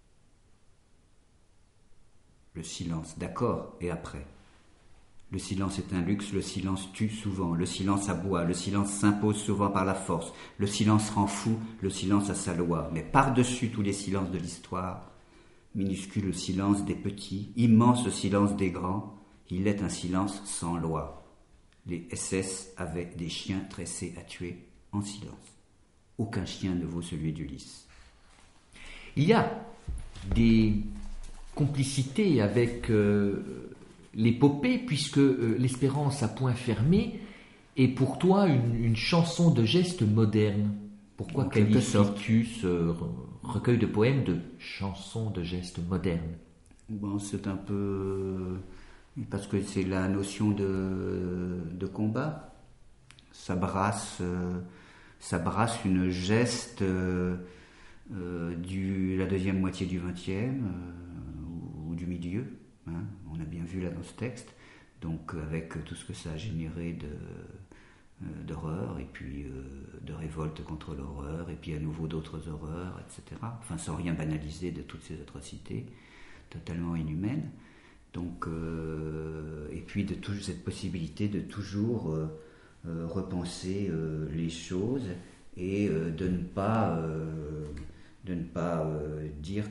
Le silence, d'accord, et après. Le silence est un luxe, le silence tue souvent, le silence aboie, le silence s'impose souvent par la force, le silence rend fou, le silence a sa loi. Mais par-dessus tous les silences de l'histoire, minuscule silence des petits, immense silence des grands, il est un silence sans loi. Les SS avaient des chiens tressés à tuer en silence. Aucun chien ne vaut celui d'Ulysse. Il y a des complicités avec l'épopée, puisque L'Espérance à point fermé est pour toi une chanson de geste moderne. Pourquoi qualifies-tu ce recueil de poèmes de chanson de geste moderne? Bon, c'est un peu... parce que c'est la notion de combat. Ça brasse une geste de la deuxième moitié du XXe ou du milieu. Hein, on a bien vu là dans ce texte. Donc avec tout ce que ça a généré d'horreur, et puis de révolte contre l'horreur, et puis à nouveau d'autres horreurs, etc. Enfin, sans rien banaliser de toutes ces atrocités totalement inhumaines. Donc, et puis de cette possibilité de toujours repenser les choses et de ne pas dire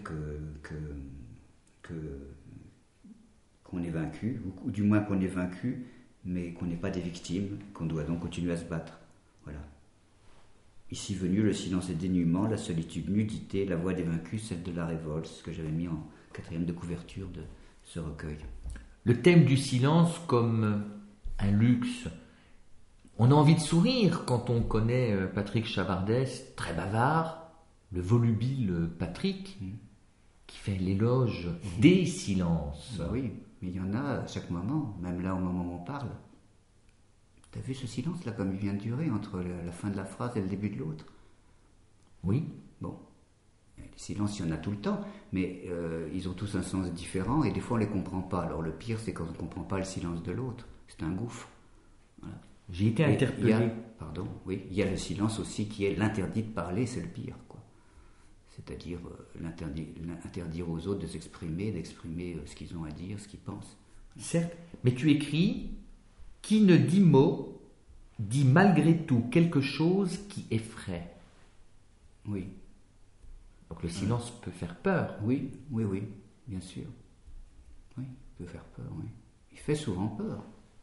qu'on est vaincu, ou du moins qu'on est vaincu, mais qu'on n'est pas des victimes, qu'on doit donc continuer à se battre. Voilà. Ici venu, le silence et dénuement, la solitude, nudité, la voix des vaincus, celle de la révolte, ce que j'avais mis en 4e de couverture de ce recueil. Le thème du silence comme un luxe. On a envie de sourire quand on connaît Patrick Chavardès, très bavard, le volubile Patrick, qui fait l'éloge des silences. Bah oui, mais il y en a à chaque moment, même là au moment où on parle. T'as vu ce silence là, comme il vient de durer entre la fin de la phrase et le début de l'autre? Oui. Bon, les silences, il y en a tout le temps, mais ils ont tous un sens différent et des fois on les comprend pas. Alors le pire, c'est quand on ne comprend pas le silence de l'autre. C'est un gouffre. Voilà. J'ai été interpellé. Il y a le silence aussi qui est l'interdit de parler, c'est le pire, quoi. C'est-à-dire l'interdire aux autres de s'exprimer, d'exprimer ce qu'ils ont à dire, ce qu'ils pensent. Certes, mais tu écris « Qui ne dit mot, dit malgré tout quelque chose qui effraie ». Oui. Donc le silence peut faire peur. Oui, bien sûr. Oui, il peut faire peur, oui. Il fait souvent peur.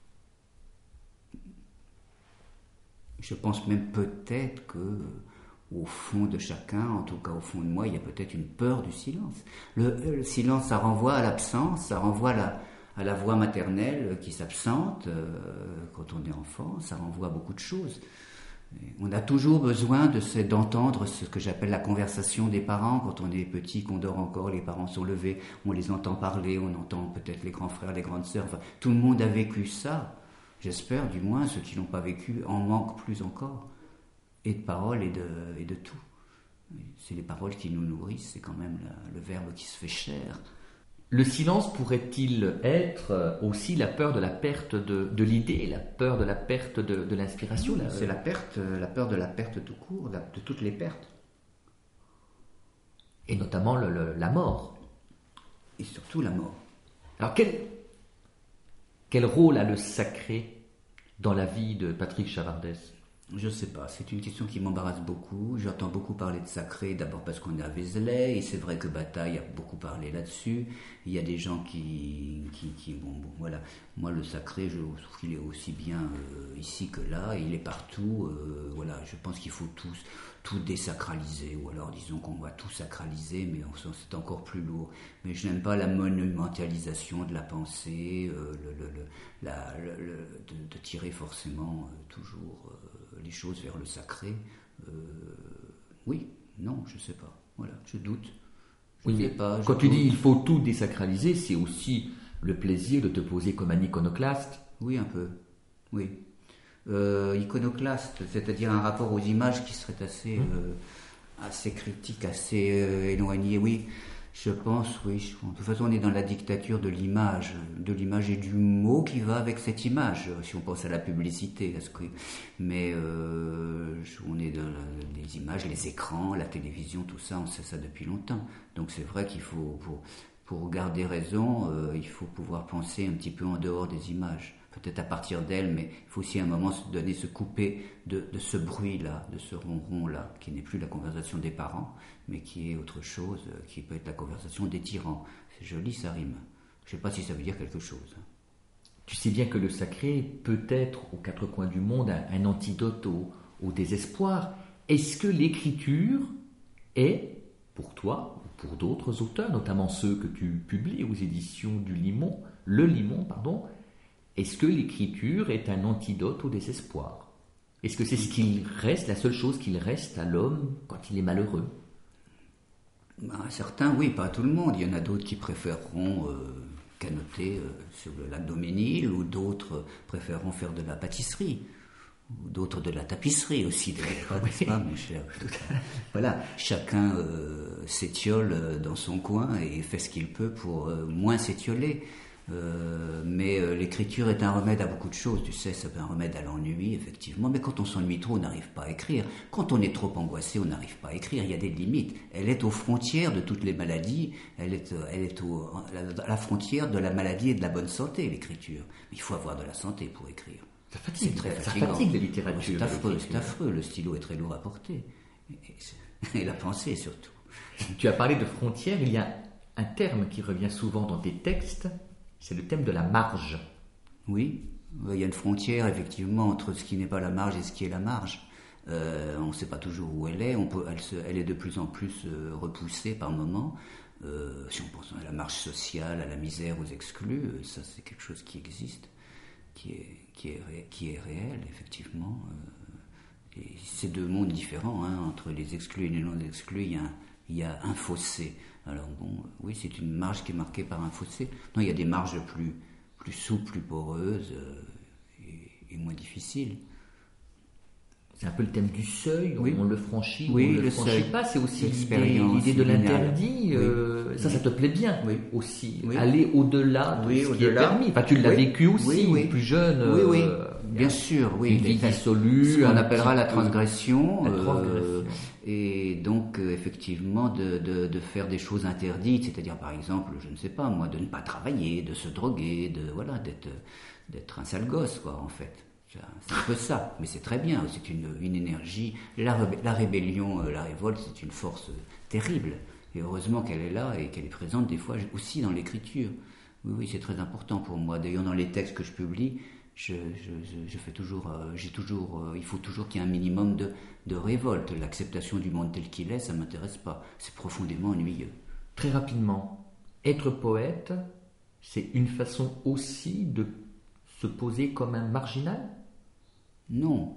Je pense même peut-être que au fond de chacun, en tout cas au fond de moi, il y a peut-être une peur du silence. Le silence, ça renvoie à l'absence, ça renvoie à la voix maternelle qui s'absente quand on est enfant, ça renvoie à beaucoup de choses. On a toujours besoin d'entendre ce que j'appelle la conversation des parents. Quand on est petit, qu'on dort encore, les parents sont levés, on les entend parler, on entend peut-être les grands frères, les grandes sœurs. Enfin, tout le monde a vécu ça. J'espère, du moins, ceux qui ne l'ont pas vécu en manquent plus encore. Et de paroles et de tout. C'est les paroles qui nous nourrissent, c'est quand même le verbe qui se fait chair. Le silence pourrait-il être aussi la peur de la perte de l'idée, la peur de la perte de l'inspiration? C'est la peur de la perte tout court, de toutes les pertes. Et notamment la mort. Et surtout la mort. Alors quel rôle a le sacré dans la vie de Patrick Chavardès? Je sais pas, c'est une question qui m'embarrasse beaucoup. J'entends beaucoup parler de sacré, d'abord parce qu'on est à Vézelay, et c'est vrai que Bataille a beaucoup parlé là-dessus. Il y a des gens qui bon, voilà. Moi, le sacré, je trouve qu'il est aussi bien ici que là, il est partout. Voilà, je pense qu'il faut tout désacraliser, ou alors disons qu'on va tout sacraliser, mais c'est encore plus lourd. Mais je n'aime pas la monumentalisation de la pensée, de tirer forcément toujours les choses vers le sacré. Oui, non, je sais pas. Voilà, je doute. Quand tu dis il faut tout désacraliser, c'est aussi le plaisir de te poser comme un iconoclaste. Oui, un peu. Oui. Iconoclaste, c'est-à-dire un rapport aux images qui serait assez critique, assez éloigné. Oui, je pense, oui. De toute façon, on est dans la dictature de l'image et du mot qui va avec cette image, si on pense à la publicité. Mais on est dans les images, les écrans, la télévision, tout ça, on sait ça depuis longtemps. Donc c'est vrai qu'il faut, pour garder raison, il faut pouvoir penser un petit peu en dehors des images. Peut-être à partir d'elle, mais il faut aussi à un moment se couper de ce bruit-là, de ce ronron-là, qui n'est plus la conversation des parents, mais qui est autre chose, qui peut être la conversation des tyrans. C'est joli, ça rime. Je ne sais pas si ça veut dire quelque chose. Tu sais bien que le sacré peut être, aux quatre coins du monde, un antidote au désespoir. Est-ce que l'écriture est, pour toi, ou pour d'autres auteurs, notamment ceux que tu publies aux éditions du Limon, Le Limon, pardon, est-ce que l'écriture est un antidote au désespoir? Est-ce que c'est la seule chose qu'il reste à l'homme quand il est malheureux? Certains, oui, pas tout le monde. Il y en a d'autres qui préféreront canoter sur le lac Daumesnil, ou d'autres préféreront faire de la pâtisserie, ou d'autres de la tapisserie aussi, n'est-ce pas, mon cher? Voilà, chacun s'étiole dans son coin et fait ce qu'il peut pour moins s'étioler. Mais l'écriture est un remède à beaucoup de choses, tu sais, c'est un remède à l'ennui, effectivement, mais quand on s'ennuie trop, on n'arrive pas à écrire. Quand on est trop angoissé, on n'arrive pas à écrire, il y a des limites. Elle est aux frontières de toutes les maladies, elle est à la frontière de la maladie et de la bonne santé, l'écriture. Il faut avoir de la santé pour écrire. Ça fatigue, c'est très ça fatigant. fatigue la littérature. C'est affreux, le stylo est très lourd à porter. Et la pensée surtout. Tu as parlé de frontières, il y a un terme qui revient souvent dans tes textes, c'est le thème de la marge. Oui, il y a une frontière effectivement entre ce qui n'est pas la marge et ce qui est la marge. On ne sait pas toujours où elle est, elle est de plus en plus repoussée par moments. Si on pense à la marge sociale, à la misère, aux exclus, ça c'est quelque chose qui existe, qui est réel effectivement. Et c'est deux mondes différents, hein, entre les exclus et les non-exclus, il y a un fossé. Alors bon, oui, c'est une marge qui est marquée par un fossé. Non, il y a des marges plus souples, plus poreuses et moins difficiles. C'est un peu le thème du seuil, oui. On le franchit, oui, on ne le franchit seuil. pas, c'est aussi L'expérience l'idée de l'interdit, oui. Ça te plaît bien oui. aussi, oui. aller au-delà de ce qui est permis. Enfin, tu l'as oui. vécu aussi, oui. plus jeune. Oui. Bien sûr, oui. Une vie dissolue. Ce qu'on appellera la transgression. transgression. Et donc, effectivement, de faire des choses interdites, c'est-à-dire, par exemple, je ne sais pas, moi, de ne pas travailler, de se droguer, d'être un sale gosse, quoi, en fait. C'est un peu ça, mais c'est très bien, c'est une énergie. La rébellion, la révolte, c'est une force terrible. Et heureusement qu'elle est là et qu'elle est présente des fois aussi dans l'écriture. Oui, c'est très important pour moi. D'ailleurs, dans les textes que je publie, je fais toujours, il faut toujours qu'il y ait un minimum de révolte. L'acceptation du monde tel qu'il est, ça m'intéresse pas. C'est profondément ennuyeux. Très rapidement, être poète, c'est une façon aussi de se poser comme un marginal ? Non.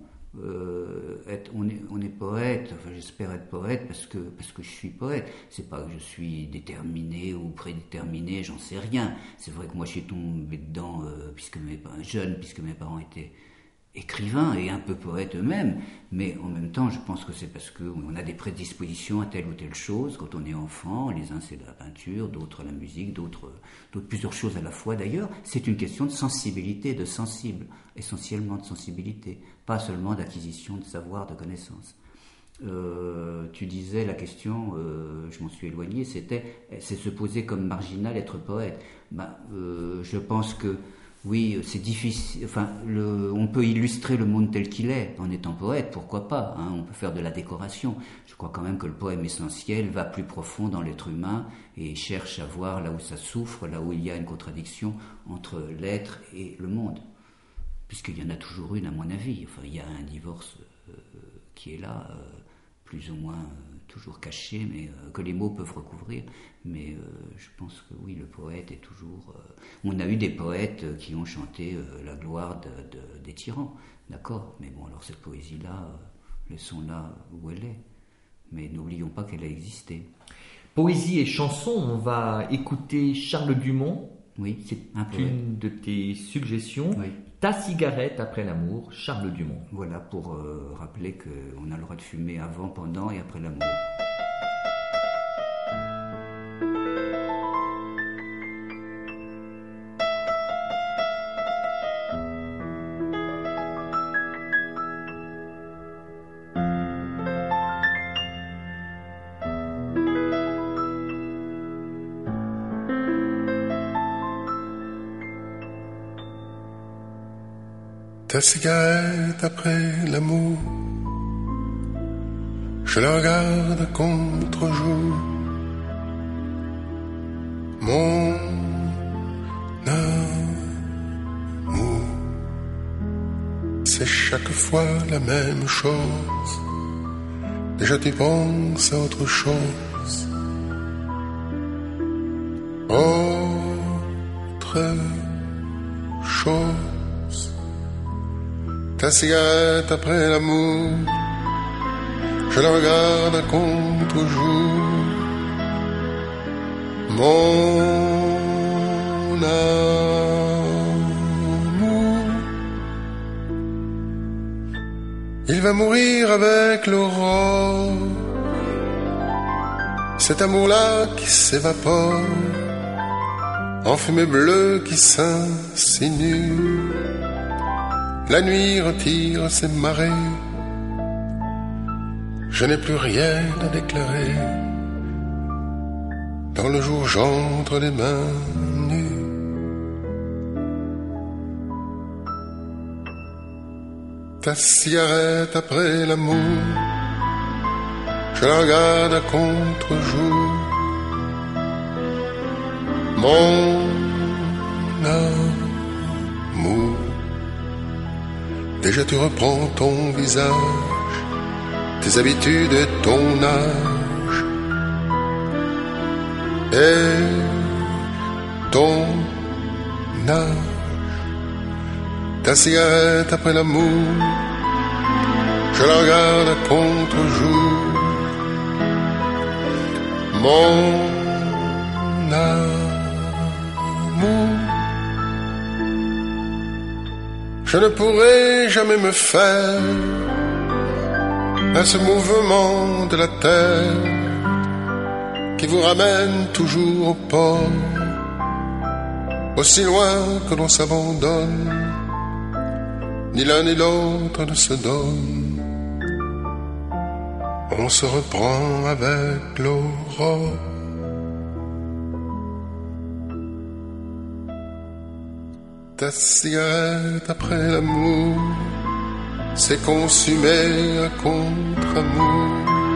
On est poète, enfin j'espère être poète parce que je suis poète. C'est pas que je suis déterminé ou prédéterminé, j'en sais rien. C'est vrai que moi je suis tombé dedans puisque mes parents étaient écrivains et un peu poètes eux-mêmes, mais en même temps je pense que c'est parce qu'on a des prédispositions à telle ou telle chose quand on est enfant. Les uns c'est la peinture, d'autres la musique, d'autres plusieurs choses à la fois d'ailleurs. C'est une question de sensibilité, de sensible, essentiellement de sensibilité, pas seulement d'acquisition de savoir, de connaissances. Tu disais la question, je m'en suis éloigné, c'est se poser comme marginal, être poète. Je pense que oui, c'est difficile. Enfin, on peut illustrer le monde tel qu'il est en étant poète, pourquoi pas, hein, on peut faire de la décoration. Je crois quand même que le poème essentiel va plus profond dans l'être humain et cherche à voir là où ça souffre, là où il y a une contradiction entre l'être et le monde. Puisqu'il y en a toujours une, à mon avis. Enfin, il y a un divorce qui est là, plus ou moins toujours caché, mais que les mots peuvent recouvrir. Mais je pense que oui, le poète est toujours... On a eu des poètes qui ont chanté la gloire des tyrans, d'accord. Mais bon, alors cette poésie-là, laissons-la où elle est. Mais n'oublions pas qu'elle a existé. Poésie et chanson, on va écouter Charles Dumont. Oui, c'est une de tes suggestions. Oui. Ta cigarette après l'amour, Charles Dumont. Voilà, pour rappeler qu'on a le droit de fumer avant, pendant et après l'amour. Ta cigarette après l'amour, je la regarde contre-jour. Mon amour, c'est chaque fois la même chose. Déjà tu penses à autre chose. Autre chose. Ta cigarette après l'amour, je la regarde à contre-jour. Mon amour, il va mourir avec l'aurore. Cet amour-là qui s'évapore en fumée bleue qui s'insinue. La nuit retire ses marées, je n'ai plus rien à déclarer. Dans le jour j'entre les mains nues. Ta cigarette après l'amour, je la regarde à contre-jour. Mon amour, déjà tu reprends ton visage, tes habitudes et ton âge, et ton âge. Ta cigarette après l'amour, je la regarde à contre-jour. Mon amour, je ne pourrai jamais me faire à ce mouvement de la terre qui vous ramène toujours au port, aussi loin que l'on s'abandonne, ni l'un ni l'autre ne se donne. On se reprend avec l'aurore. Ta cigarette après l'amour s'est consumée à contre-amour.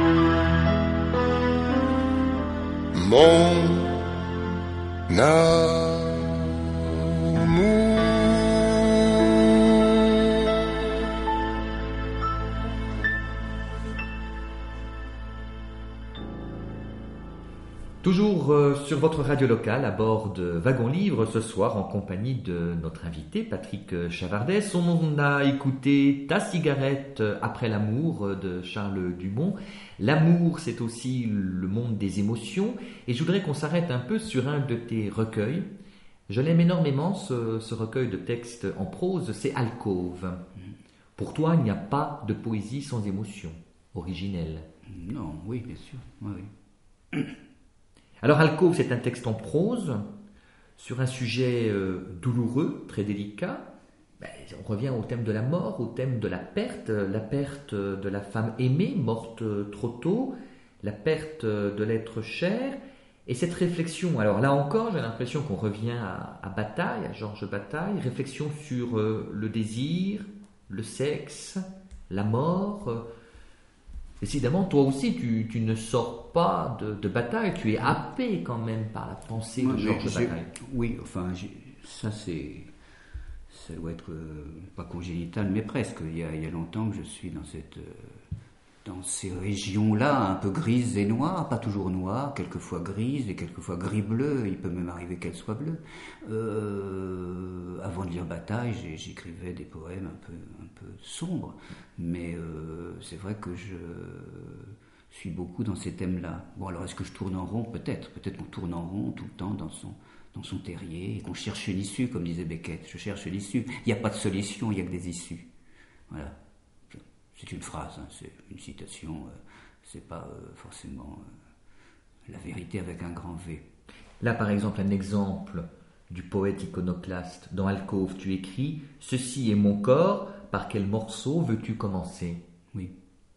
Mon amour. Toujours sur votre radio locale à bord de Wagon Livre ce soir en compagnie de notre invité Patrick Chavardès. On a écouté Ta cigarette après l'amour de Charles Dumont. L'amour, c'est aussi le monde des émotions. Et je voudrais qu'on s'arrête un peu sur un de tes recueils. Je l'aime énormément, ce recueil de textes en prose, c'est Alcôve. Pour toi, il n'y a pas de poésie sans émotion originelle. Non, oui, bien sûr. Oui. Alors Alcôve, c'est un texte en prose sur un sujet douloureux, très délicat. On revient au thème de la mort, au thème de la perte de la femme aimée, morte trop tôt, la perte de l'être cher. Et cette réflexion, alors là encore, j'ai l'impression qu'on revient à Bataille, à Georges Bataille, réflexion sur le désir, le sexe, la mort. Décidément, toi aussi, tu ne sors pas de Bataille, tu es happé quand même par la pensée de Georges Bataille. Oui, enfin, ça doit être pas congénital, mais presque. Il y a longtemps que je suis dans ces régions-là, un peu grises et noires, pas toujours noires, quelquefois grises et quelquefois gris-bleu, il peut même arriver qu'elles soient bleues. Avant de lire Bataille, j'écrivais des poèmes un peu sombres, mais c'est vrai que je suis beaucoup dans ces thèmes-là. Bon, alors est-ce que je tourne en rond? Peut-être qu'on tourne en rond tout le temps dans son terrier et qu'on cherche une issue, comme disait Beckett. Je cherche l'issue. Il n'y a pas de solution, il n'y a que des issues. Voilà. C'est une phrase, hein, c'est une citation, c'est pas forcément la vérité avec un grand V. Là, par exemple, un exemple du poète iconoclaste. Dans Alcôve, tu écris « Ceci est mon corps, par quel morceau veux-tu commencer ?» Oui.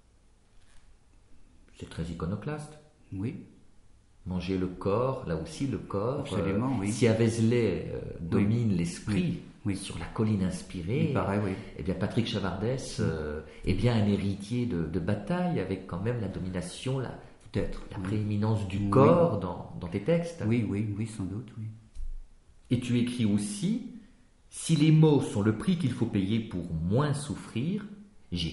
C'est très iconoclaste. Oui. Manger le corps, là aussi le corps. Absolument, oui. Si à Vézelay domine l'esprit... Oui. Sur la colline inspirée, il paraît, oui. Eh bien Patrick Chavardès est bien un héritier de Bataille, avec quand même la domination, la prééminence du corps dans tes textes. Oui, sans doute, oui. Et tu écris aussi « Si les mots sont le prix qu'il faut payer pour moins souffrir, j'écrirai. »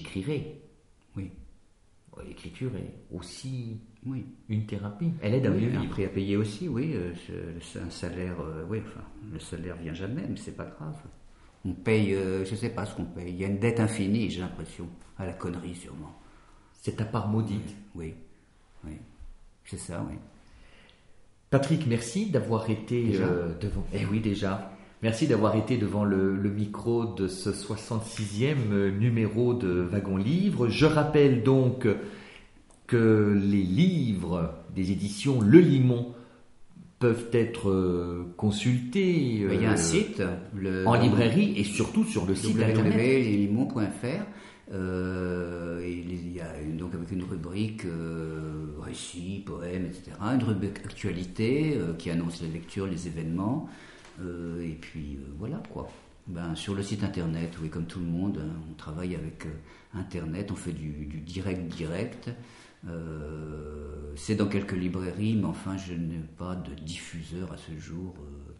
Oui. L'écriture est aussi oui. une thérapie. Elle aide à mieux vivre. Un prix à payer aussi, oui. Un salaire, le salaire vient jamais, mais c'est pas grave. On paye, je sais pas ce qu'on paye. Il y a une dette infinie, j'ai l'impression, à la connerie sûrement. C'est ta part maudite. Oui. C'est ça, oui. Patrick, merci d'avoir été devant. Eh oui, déjà. Merci d'avoir été devant le micro de ce 66e numéro de Wagon Livre. Je rappelle donc que les livres des éditions Le Limon peuvent être consultés Il y a un site en librairie et surtout sur le site internet www.leslimons.fr. Il y a donc avec une rubrique récits, poèmes, etc. Une rubrique actualité qui annonce les lectures, les événements. Et puis voilà quoi. Sur le site internet, oui, comme tout le monde, on travaille avec internet, on fait du direct. C'est dans quelques librairies, mais enfin je n'ai pas de diffuseur à ce jour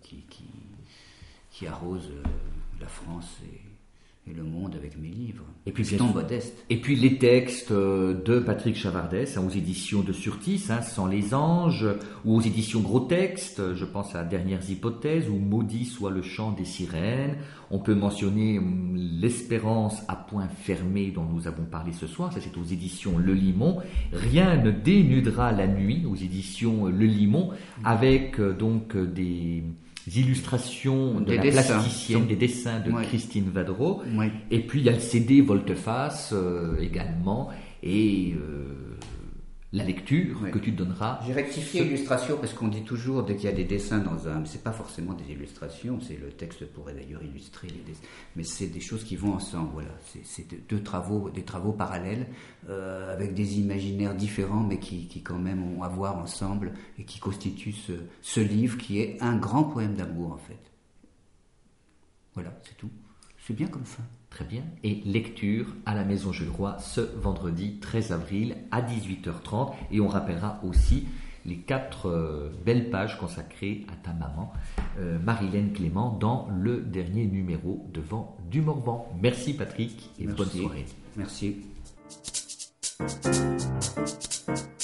qui arrose la France et le monde avec mes livres. Et puis, c'est modeste. Et puis les textes de Patrick Chavardès aux éditions de Surtis, Sans les anges, ou aux éditions Gros Textes, je pense à Dernières hypothèses, ou Maudit soit le chant des sirènes. On peut mentionner L'espérance à point fermé dont nous avons parlé ce soir, ça c'est aux éditions Le Limon. Rien ne dénudera la nuit aux éditions Le Limon, avec donc des illustrations de la plasticienne, des dessins de Christine Vadreau. Et puis il y a le CD Volte-Face également, et la lecture que tu donneras. J'ai rectifié illustration parce qu'on dit toujours dès qu'il y a des dessins dans un... C'est pas forcément des illustrations, c'est le texte pourrait d'ailleurs illustrer les dessins, mais c'est des choses qui vont ensemble. Voilà, c'est des travaux parallèles avec des imaginaires différents, mais qui quand même ont à voir ensemble et qui constituent ce livre qui est un grand poème d'amour en fait. Voilà, c'est tout. C'est bien comme fin. Très bien. Et lecture à la Maison Jules Roy ce vendredi 13 avril à 18h30. Et on rappellera aussi les 4 belles pages consacrées à ta maman, Marilène Clément, dans le dernier numéro de Vent du Morvan. Merci Patrick et bonne soirée. Merci.